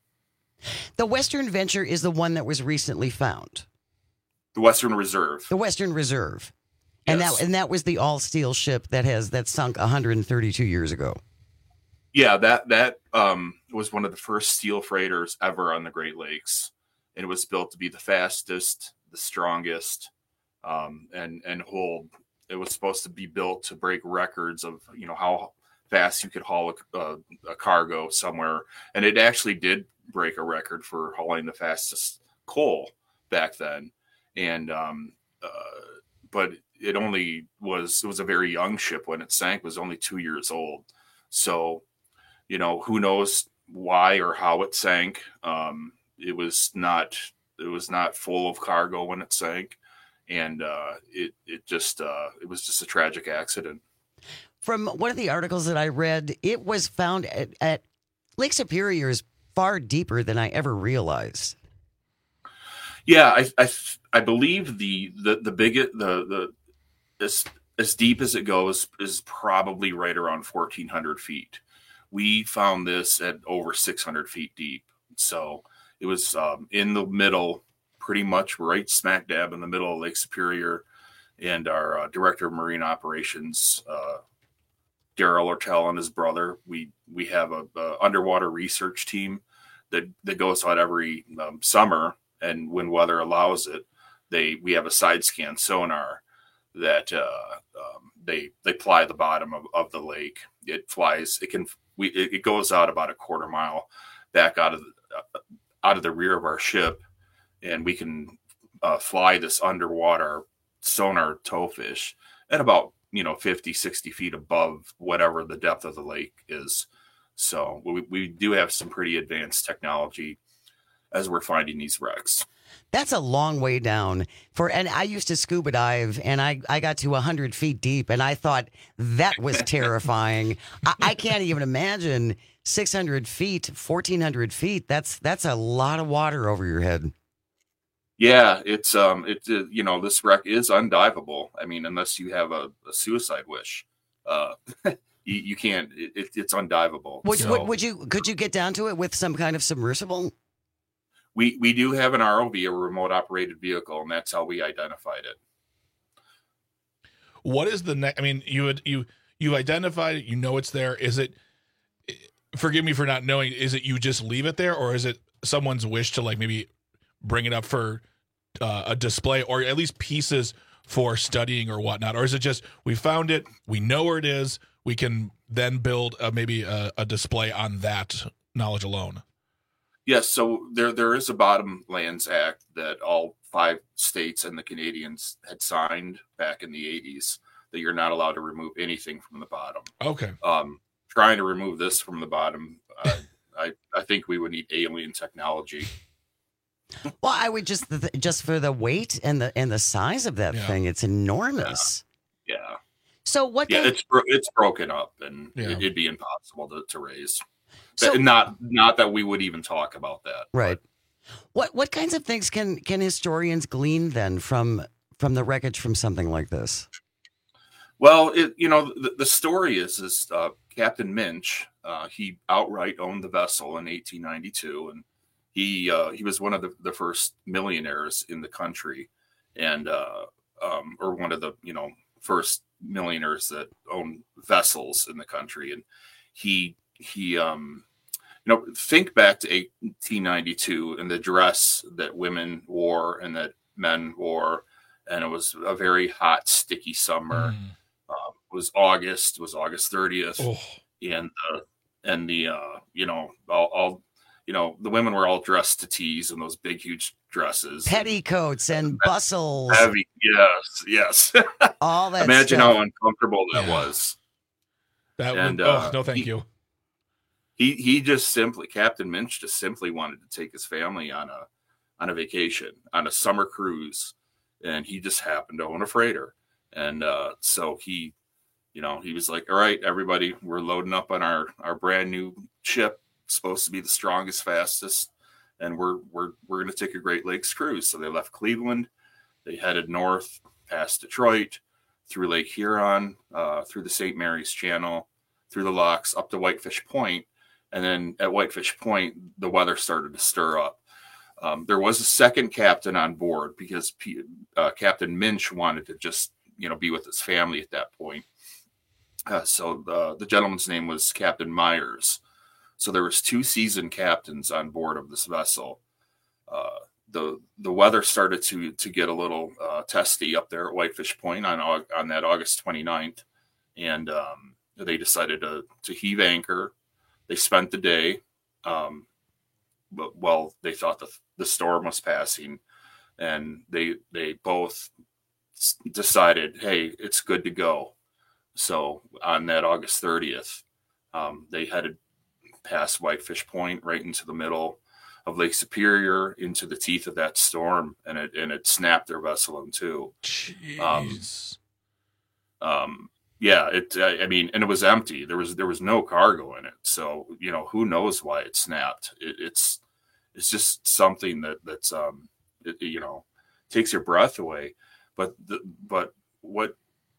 The Western Venture is the one that was recently found. The Western Reserve. The Western Reserve. And Yes. that and that was the all-steel ship that has that sunk one hundred thirty-two years ago. Yeah, that that um, was one of the first steel freighters ever on the Great Lakes, and it was built to be the fastest, the strongest, um, and and hold. It was supposed to be built to break records of, you know, how fast you could haul a, a, a cargo somewhere, and it actually did break a record for hauling the fastest coal back then. And um, uh, but it only was it was a very young ship when it sank. It was only two years old. So, you know, who knows why or how it sank. Um, it was not it was not full of cargo when it sank, and uh, it it just uh, it was just a tragic accident. From one of the articles that I read, it was found at, at Lake Superior is far deeper than I ever realized. Yeah, I I, I believe the the the biggest the the as as deep as it goes is probably right around fourteen hundred feet. We found this at over six hundred feet deep, so it was um, in the middle, pretty much right smack dab in the middle of Lake Superior. And our uh, director of marine operations, uh, Daryl Ortel, and his brother, we we have a, a underwater research team that that goes out every um, summer, and when weather allows it, they we have a side scan sonar that uh, um, they they ply the bottom of, of the lake. It flies. It can we it, it goes out about a quarter mile back out of the, uh, out of the rear of our ship, and we can uh, fly this underwater sonar towfish at about, you know, fifty, sixty feet above whatever the depth of the lake is. So we, we do have some pretty advanced technology as we're finding these wrecks. That's a long way down for, and I used to scuba dive, and I, I got to one hundred feet deep, and I thought that was terrifying. I, I can't even imagine six hundred feet, fourteen hundred feet. That's that's a lot of water over your head. Yeah, it's um, it's uh, you know, this wreck is undivable. I mean, unless you have a, a suicide wish, uh, you, you can't. It, it's undivable. Would, So- would would you could you get down to it with some kind of submersible? We we do have an R O V, a remote operated vehicle, and that's how we identified it. What is the next? I mean, you would you you identified it. You know it's there. Is it? Forgive me for not knowing. Is it you just leave it there, or is it someone's wish to like maybe bring it up for uh, a display, or at least pieces for studying or whatnot? Or is it just we found it, we know where it is, we can then build a, maybe a, a display on that knowledge alone? Yes, so there there is a Bottomlands Act that all five states and the Canadians had signed back in the eighties that you're not allowed to remove anything from the bottom. Okay. Um, trying to remove this from the bottom, uh, I I think we would need alien technology. Well, I would just just for the weight and the and the size of that Yeah. thing, it's enormous. Yeah. yeah. So what? Yeah, kind- it's bro- it's broken up, and Yeah. it, it'd be impossible to, to raise. So- not not that we would even talk about that. Right. What what kinds of things can can historians glean then from from the wreckage from something like this? Well, it you know the, the story is is uh, Captain Minch. Uh, he outright owned the vessel in eighteen ninety-two, and he uh, he was one of the, the first millionaires in the country, and uh, um, or one of the you know first millionaires that owned vessels in the country, and he he um you know think back to eighteen ninety-two and the dress that women wore and that men wore, and it was a very hot, sticky summer. Mm. Uh, it was August, it was August thirtieth, Oh. and uh, and the uh, you know all, all you know the women were all dressed to tease in those big, huge dresses, Petticoats and bustles. heavy. Yes, yes. All that. Imagine stuff. how uncomfortable that Yeah. was. That And, would, uh, oh no, thank he- you. He he just simply Captain Minch just simply wanted to take his family on a on a vacation, on a summer cruise, and he just happened to own a freighter, and uh, so he, you know, he was like, "All right, everybody, we're loading up on our our brand new ship, it's supposed to be the strongest, fastest, and we're we're we're going to take a Great Lakes cruise." So they left Cleveland, they headed north past Detroit, through Lake Huron, uh, through the Saint Mary's Channel, through the locks up to Whitefish Point. And then at Whitefish Point, the weather started to stir up. Um, there was a second captain on board because P, uh, Captain Minch wanted to just, you know, be with his family at that point. Uh, so the, the gentleman's name was Captain Myers. So there was two seasoned captains on board of this vessel. Uh, the the weather started to to get a little uh, testy up there at Whitefish Point on Au- on that August twenty-ninth, and um, they decided to to heave anchor. They spent the day, um, but well, they thought the the storm was passing, and they they both s- decided, hey, it's good to go. So on that August thirtieth, um, they headed past Whitefish Point, right into the middle of Lake Superior, into the teeth of that storm, and it and it snapped their vessel in two. Jeez. Um, um, yeah, it. I mean, and it was empty. There was there was no cargo in it. So you know, who knows why it snapped? It, it's it's just something that that's um, it, you know, takes your breath away. But the, but what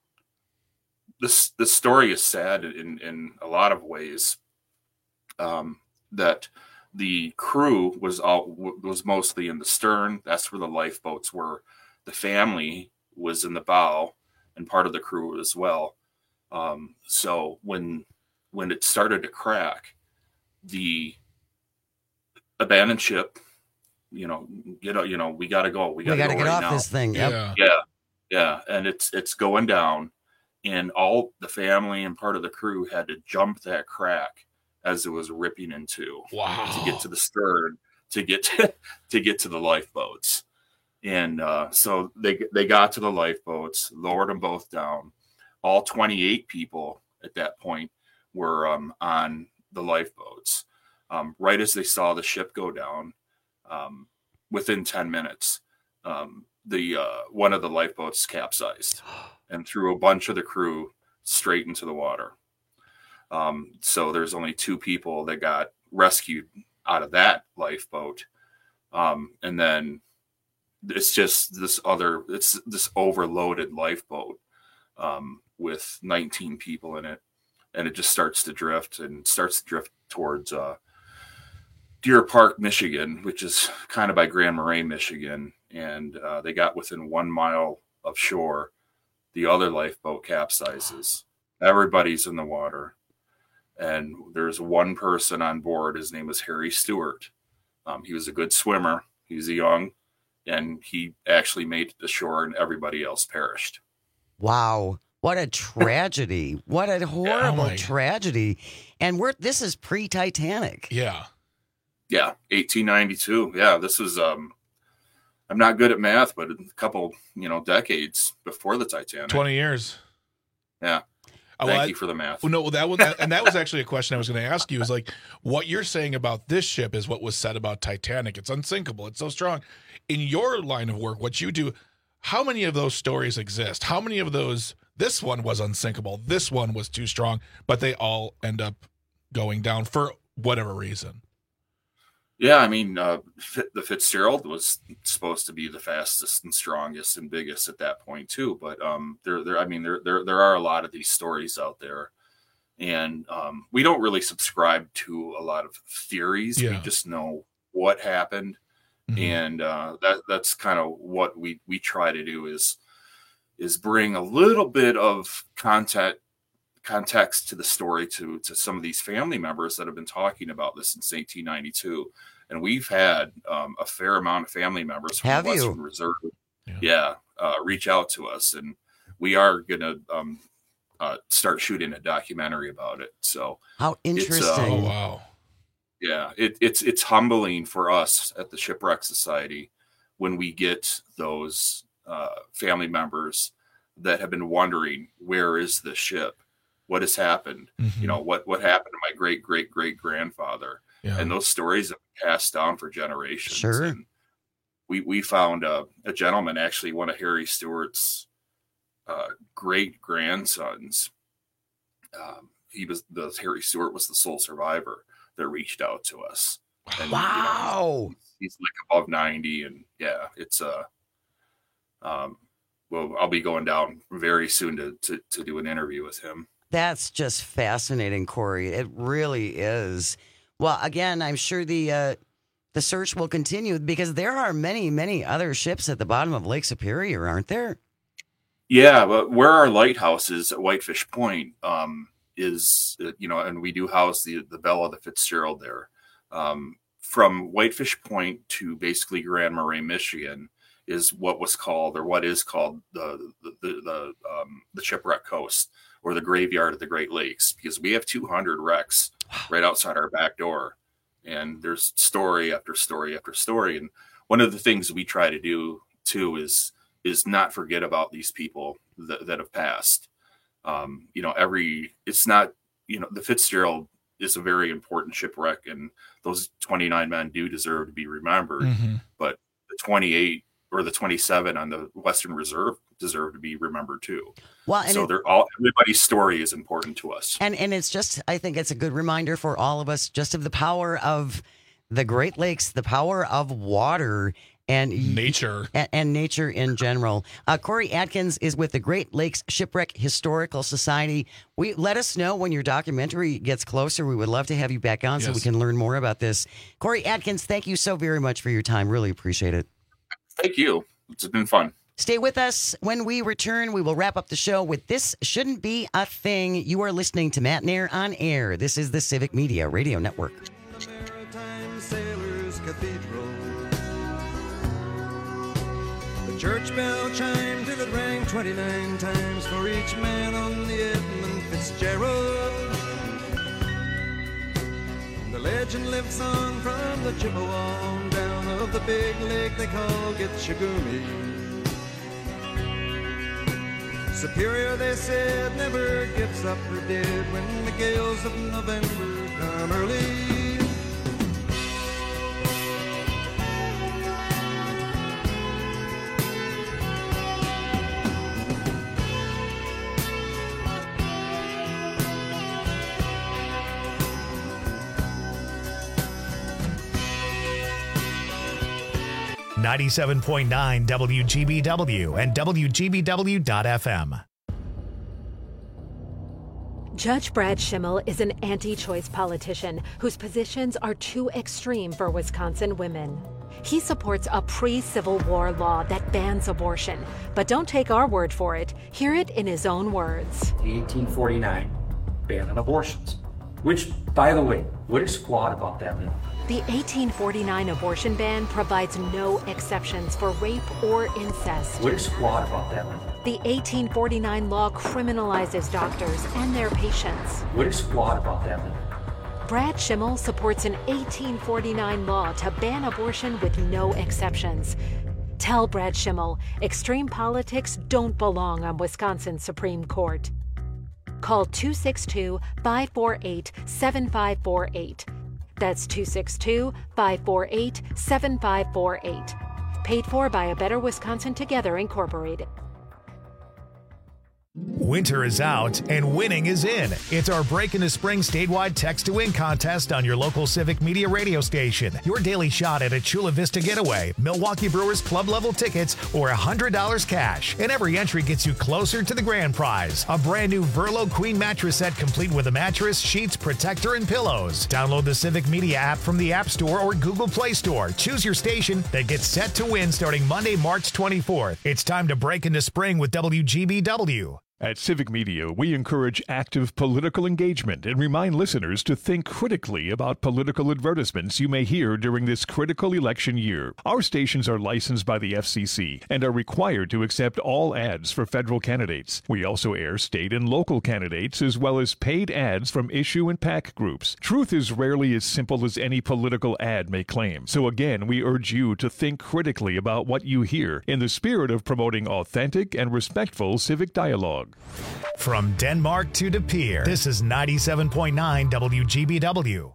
this this story is sad in in a lot of ways. Um, that the crew was all was mostly in the stern. That's where the lifeboats were. The family was in the bow, and part of the crew as well. Um, so when when it started to crack, the abandoned ship, you know, get you know, we got to go. We got We to got to go get right off now. this thing. Yep. Yeah. Yeah, yeah, and it's it's going down, and all the family and part of the crew had to jump that crack as it was ripping in two. Wow. To get to the stern, to get to, to get to the lifeboats, and uh, so they they got to the lifeboats, lowered them both down. All twenty-eight people at that point were um, on the lifeboats. Um, right as they saw the ship go down, um, within ten minutes, um, the uh, one of the lifeboats capsized and threw a bunch of the crew straight into the water. Um, so there's only two people that got rescued out of that lifeboat. Um, and then it's just this other, it's this overloaded lifeboat um, with nineteen people in it. And it just starts to drift and starts to drift towards, uh, Deer Park, Michigan, which is kind of by Grand Marais, Michigan, and uh, they got within one mile of shore. The other lifeboat capsizes. Everybody's in the water, and there's one person on board. His name was Harry Stewart. Um, he was a good swimmer. He was young, and he actually made it to shore, and everybody else perished. Wow. What a tragedy. What a horrible yeah, oh tragedy. And we're this is pre-Titanic. Yeah. Yeah, eighteen ninety-two. Yeah, this was, um, I'm not good at math, but a couple, you know, decades before the Titanic. twenty years. Yeah. Oh, Thank well, you for the math. Well, no, that was, and that was actually a question I was going to ask you is like, what you're saying about this ship is what was said about Titanic. It's unsinkable. It's so strong. In your line of work, what you do, how many of those stories exist? How many of those, this one was unsinkable, this one was too strong, but they all end up going down for whatever reason? Yeah, I mean, uh, the Fitzgerald was supposed to be the fastest and strongest and biggest at that point too. But um, there, there, I mean, there, there, there are a lot of these stories out there, and um, we don't really subscribe to a lot of theories. Yeah. We just know what happened, mm-hmm. and uh, that that's kind of what we we try to do is is bring a little bit of content. context to the story to to some of these family members that have been talking about this since eighteen ninety-two, and we've had um, a fair amount of family members from have the Western you? Reserve yeah, yeah uh, reach out to us, and we are gonna um, uh, start shooting a documentary about it. So how interesting! Uh, oh wow, yeah, it, it's it's humbling for us at the Shipwreck Society when we get those uh, family members that have been wondering, where is this ship? What has happened? Mm-hmm. You know, what, what happened to my great, great, great grandfather? Yeah. And those stories have been passed down for generations. Sure. And we, we found a, a gentleman, actually one of Harry Stewart's uh, great grandsons. Um, he was the Harry Stewart was the sole survivor that reached out to us. And, wow. You know, he's, he's like above ninety, and yeah, it's a, uh, um, well, I'll be going down very soon to, to, to do an interview with him. That's just fascinating, Corey. It really is. Well, again, I'm sure the uh, the search will continue because there are many, many other ships at the bottom of Lake Superior, aren't there? Yeah, but where our lighthouse is at Whitefish Point um, is, you know, and we do house the the Bella, the Fitzgerald there. Um, from Whitefish Point to basically Grand Marais, Michigan, is what was called, or what is called, the the the, the, um, the Shipwreck Coast, or the graveyard of the Great Lakes, because we have two hundred wrecks right outside our back door, and there's story after story after story. And one of the things we try to do too is is not forget about these people that, that have passed. Um, you know, every it's not, you know, the Fitzgerald is a very important shipwreck, and those twenty-nine men do deserve to be remembered. Mm-hmm. But the twenty-eight or the twenty-seven on the Western Reserve deserve to be remembered too. Well, and so it, they're all everybody's story is important to us. And and it's just, I think it's a good reminder for all of us just of the power of the Great Lakes, the power of water and nature and, and nature in general. Uh, Corey Atkins is with the Great Lakes Shipwreck Historical Society. We let us know when your documentary gets closer. We would love to have you back on yes. so we can learn more about this. Corey Atkins, thank you so very much for your time. Really appreciate it. Thank you. It's been fun. Stay with us. When we return, we will wrap up the show with This Shouldn't Be a Thing. You are listening to Matt Nair on Air. This is the Civic Media Radio Network. The Maritime Sailors Cathedral. The church bell chimed till it rang twenty-nine times for each man on the Edmund Fitzgerald. The legend lives on from the Chippewa on down of the big lake they call Gitchagumi. Superior, they said, never gets up or dead when the gales of November come early. ninety-seven point nine W G B W and W G B W dot F M. Judge Brad Schimmel is an anti-choice politician whose positions are too extreme for Wisconsin women. He supports a pre-Civil War law that bans abortion. But don't take our word for it. Hear it in his own words. The eighteen forty-nine ban on abortions, which, by the way, what is flawed about that law? The eighteen forty-nine abortion ban provides no exceptions for rape or incest. What is flawed about that law? The eighteen forty-nine law criminalizes doctors and their patients. What is flawed about that law? Brad Schimmel supports an eighteen forty-nine law to ban abortion with no exceptions. Tell Brad Schimmel, extreme politics don't belong on Wisconsin's Supreme Court. Call two six two, five four eight, seven five four eight. That's two six two, five four eight, seven five four eight. Paid for by A Better Wisconsin Together, Incorporated. Winter is out and winning is in. It's our Break into Spring statewide text to win contest on your local Civic Media radio station. Your daily shot at a Chula Vista getaway, Milwaukee Brewers club level tickets, or one hundred dollars cash. And every entry gets you closer to the grand prize. A brand new Verlo Queen mattress set complete with a mattress, sheets, protector, and pillows. Download the Civic Media app from the App Store or Google Play Store. Choose your station that gets set to win starting Monday, March twenty-fourth. It's time to break into spring with W G B W. At Civic Media, we encourage active political engagement and remind listeners to think critically about political advertisements you may hear during this critical election year. Our stations are licensed by the F C C and are required to accept all ads for federal candidates. We also air state and local candidates as well as paid ads from issue and PAC groups. Truth is rarely as simple as any political ad may claim. So again, we urge you to think critically about what you hear in the spirit of promoting authentic and respectful civic dialogue. From Denmark to De Pere, this is ninety-seven point nine W G B W.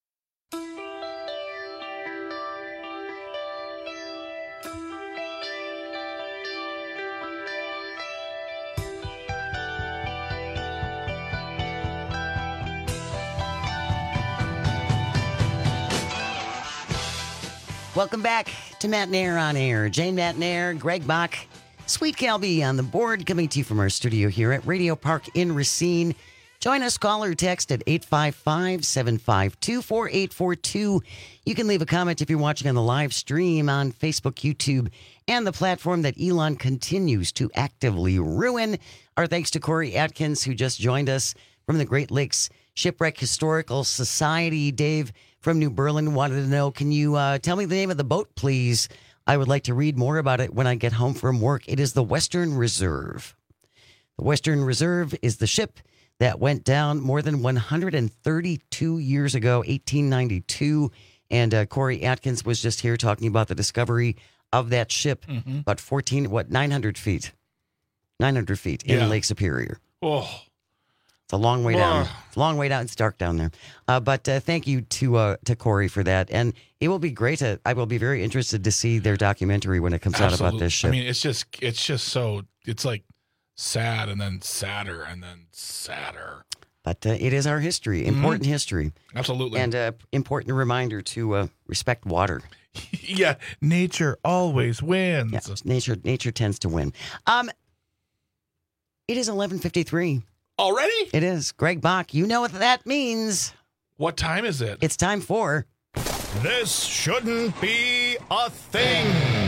Welcome back to Matt Nair on Air. Jane Matt Nair, Greg Bach, Sweet Calby on the board, coming to you from our studio here at Radio Park in Racine. Join us, call or text at eight five five, seven five two, four eight four two. You can leave a comment if you're watching on the live stream on Facebook, YouTube, and the platform that Elon continues to actively ruin. Our thanks to Corey Atkins, who just joined us from the Great Lakes Shipwreck Historical Society. Dave from New Berlin wanted to know, can you uh, tell me the name of the boat, please? I would like to read more about it when I get home from work. It is the Western Reserve. The Western Reserve is the ship that went down more than one hundred thirty-two years ago, eighteen ninety-two. And uh, Corey Atkins was just here talking about the discovery of that ship, mm-hmm. about fourteen, what, nine hundred feet? nine hundred feet in Yeah. Lake Superior. Oh, It's a long way down. Oh. It's a long way down. It's dark down there. Uh, but uh, thank you to uh, to Corey for that. And it will be great. To, I will be very interested to see their documentary when it comes out about this ship. I mean, it's just it's just so it's like sad and then sadder and then sadder. But uh, it is our history, important mm-hmm. history. Absolutely. And uh, important reminder to uh, respect water. Yeah, nature always wins. Yeah, nature nature tends to win. Um, it is eleven fifty-three. Already? It is. Greg Bach, you know what that means. What time is it? It's time for... This shouldn't be a thing.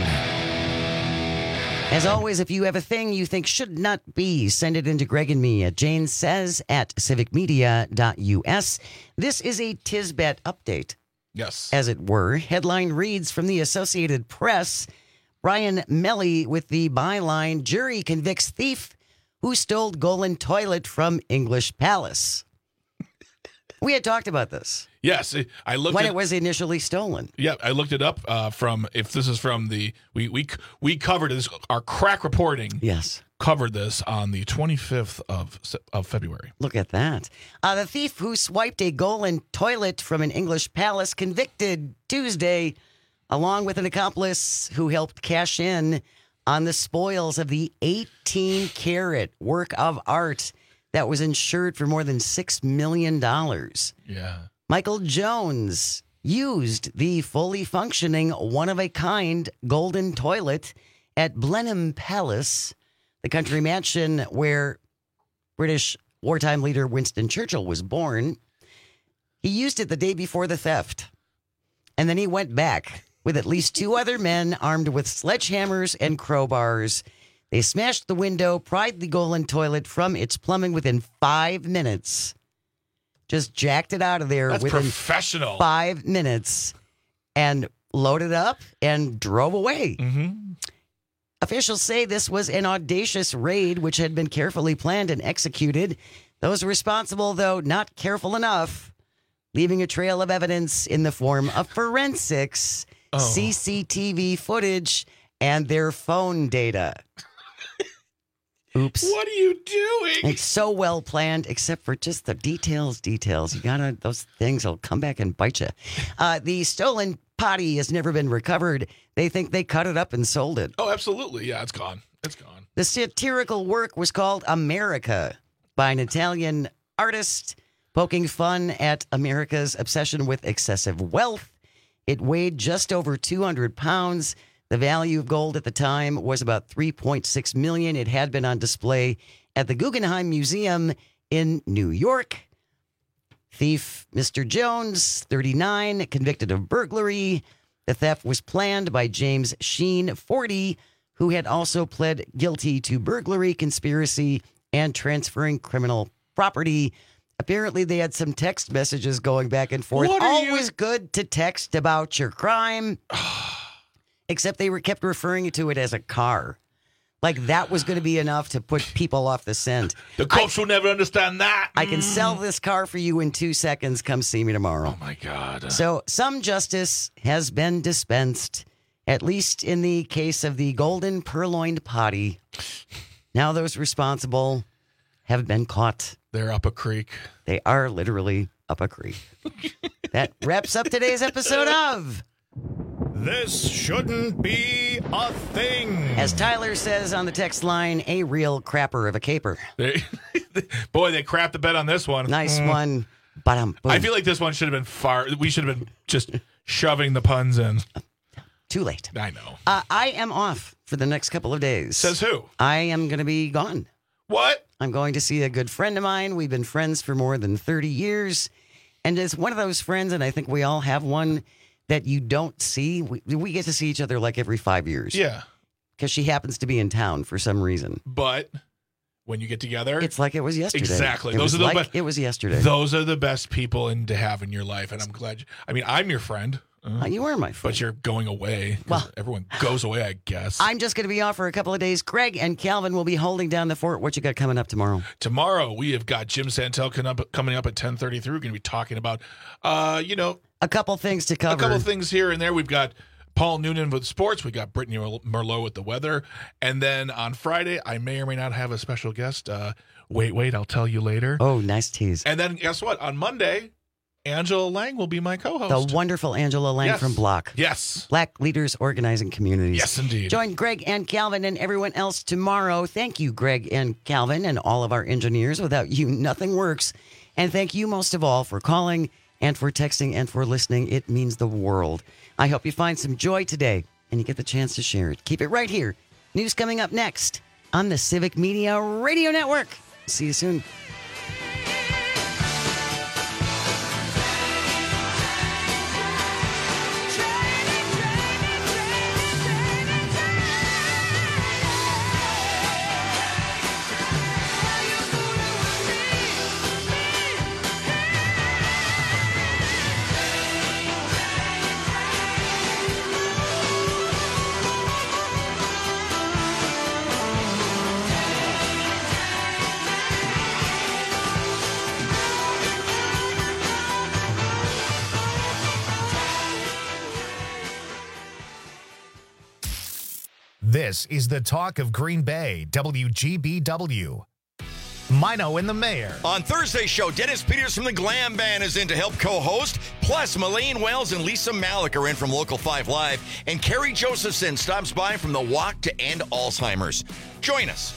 As always, if you have a thing you think should not be, send it in to Greg and me at Jane Says at civic media dot U S. This is a Tisbet update. Yes. As it were. Headline reads from the Associated Press. Brian Melly with the byline, jury convicts thief who stole Golan toilet from English Palace. We had talked about this. Yes, I looked when at, it was initially stolen. Yeah, I looked it up uh, from if this is from the we we we covered this. Our crack reporting. Yes, covered this on the twenty-fifth of of February. Look at that. Uh, the thief who swiped a Golan toilet from an English palace convicted Tuesday, along with an accomplice who helped cash in on the spoils of the eighteen carat work of art that was insured for more than six million dollars. Yeah. Michael Jones used the fully functioning, one-of-a-kind golden toilet at Blenheim Palace, the country mansion where British wartime leader Winston Churchill was born. He used it the day before the theft. And then he went back with at least two other men armed with sledgehammers and crowbars. They smashed the window, pried the Golan toilet from its plumbing within five minutes. Just jacked it out of there That's within professional. five minutes and loaded up and drove away. Mm-hmm. Officials say this was an audacious raid which had been carefully planned and executed. Those responsible, though, not careful enough, leaving a trail of evidence in the form of forensics, oh. C C T V footage, and their phone data. Oops. What are you doing? It's so well planned, except for just the details, details. You gotta, those things will come back and bite you. Uh, the stolen potty has never been recovered. They think they cut it up and sold it. Oh, absolutely. Yeah, it's gone. It's gone. The satirical work was called America by an Italian artist, poking fun at America's obsession with excessive wealth. It weighed just over two hundred pounds. The value of gold at the time was about three point six million dollars. It had been on display at the Guggenheim Museum in New York. Thief Mister Jones, thirty-nine, convicted of burglary. The theft was planned by James Sheen, forty, who had also pled guilty to burglary, conspiracy, and transferring criminal property. Apparently, they had some text messages going back and forth. What are Always you- good to text about your crime. Except they were kept referring to it as a car. Like that was going to be enough to put people off the scent. The cops will never understand that. I can sell this car for you in two seconds. Come see me tomorrow. Oh, my God. So some justice has been dispensed, at least in the case of the golden purloined potty. Now those responsible have been caught. They're up a creek. They are literally up a creek. That wraps up today's episode of... This shouldn't be a thing. As Tyler says on the text line, a real crapper of a caper. They, boy, they crapped the bed on this one. Nice Mm. one. Ba-dum, boom. I feel like this one should have been far. We should have been just shoving the puns in. Too late. I know. Uh, I am off for the next couple of days. Says who? I am going to be gone. What? I'm going to see a good friend of mine. We've been friends for more than thirty years. And it's one of those friends, and I think we all have one, that you don't see. We, we get to see each other like every five years. Yeah. Because she happens to be in town for some reason. But when you get together, it's like it was yesterday. Exactly. It Those was are the like be- it was yesterday. Those are the best people in to have in your life, and I'm glad. You, I mean, I'm your friend. Uh, you are my friend. But you're going away. Well, everyone goes away, I guess. I'm just going to be off for a couple of days. Craig and Calvin will be holding down the fort. What you got coming up tomorrow? Tomorrow we have got Jim Santel coming up, coming up at ten thirty-three. We're going to be talking about, uh, you know, a couple things to cover. A couple things here and there. We've got Paul Noonan with sports. We got Brittany Merlot with the weather, and then on Friday I may or may not have a special guest. Uh, wait, wait, I'll tell you later. Oh, nice tease. And then guess what? On Monday, Angela Lang will be my co-host. The wonderful Angela Lang Yes. from Block. Yes. Black Leaders Organizing Communities. Yes, indeed. Join Greg and Calvin and everyone else tomorrow. Thank you, Greg and Calvin, and all of our engineers. Without you, nothing works. And thank you most of all for calling and for texting and for listening. It means the world. I hope you find some joy today and you get the chance to share it. Keep it right here. News coming up next on the Civic Media Radio Network. See you soon. This is the talk of Green Bay, W G B W. Mino and the Mayor. On Thursday's show, Dennis Peters from the Glam Band is in to help co-host. Plus, Melaine Wells and Lisa Malik are in from Local five Live. And Carrie Josephson stops by from the Walk to End Alzheimer's. Join us.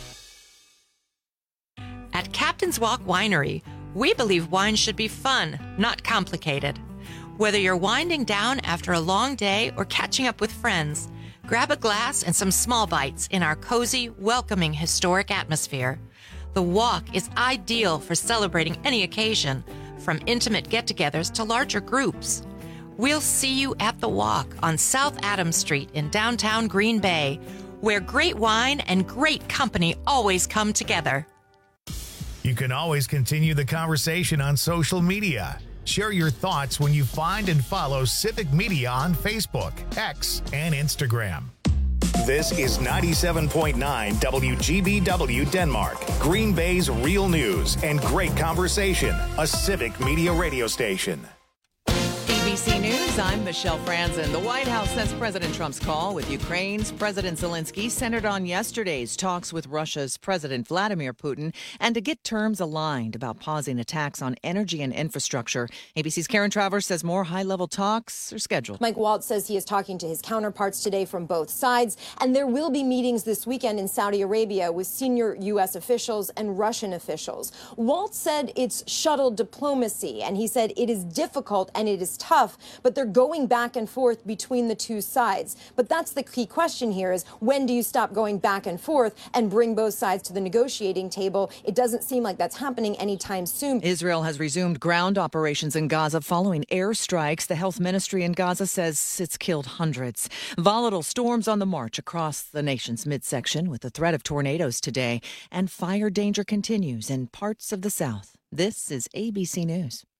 At Captain's Walk Winery, we believe wine should be fun, not complicated. Whether you're winding down after a long day or catching up with friends, grab a glass and some small bites in our cozy, welcoming, historic atmosphere. The walk is ideal for celebrating any occasion, from intimate get-togethers to larger groups. We'll see you at the walk on South Adams Street in downtown Green Bay, where great wine and great company always come together. You can always continue the conversation on social media. Share your thoughts when you find and follow Civic Media on Facebook, X, and Instagram. This is ninety-seven point nine W G B W Denmark, Green Bay's real news and great conversation, a Civic Media radio station. A B C News, I'm Michelle Franzen. The White House says President Trump's call with Ukraine's President Zelensky centered on yesterday's talks with Russia's President Vladimir Putin and to get terms aligned about pausing attacks on energy and infrastructure. A B C's Karen Travers says more high-level talks are scheduled. Mike Waltz says he is talking to his counterparts today from both sides, and there will be meetings this weekend in Saudi Arabia with senior U S officials and Russian officials. Waltz said it's shuttle diplomacy, and he said it is difficult and it is tough, but they're going back and forth between the two sides. But that's the key question here is, when do you stop going back and forth and bring both sides to the negotiating table? It doesn't seem like that's happening anytime soon. Israel has resumed ground operations in Gaza following airstrikes. The health ministry in Gaza says it's killed hundreds. Volatile storms on the march across the nation's midsection with the threat of tornadoes today, and fire danger continues in parts of the south. This is A B C News.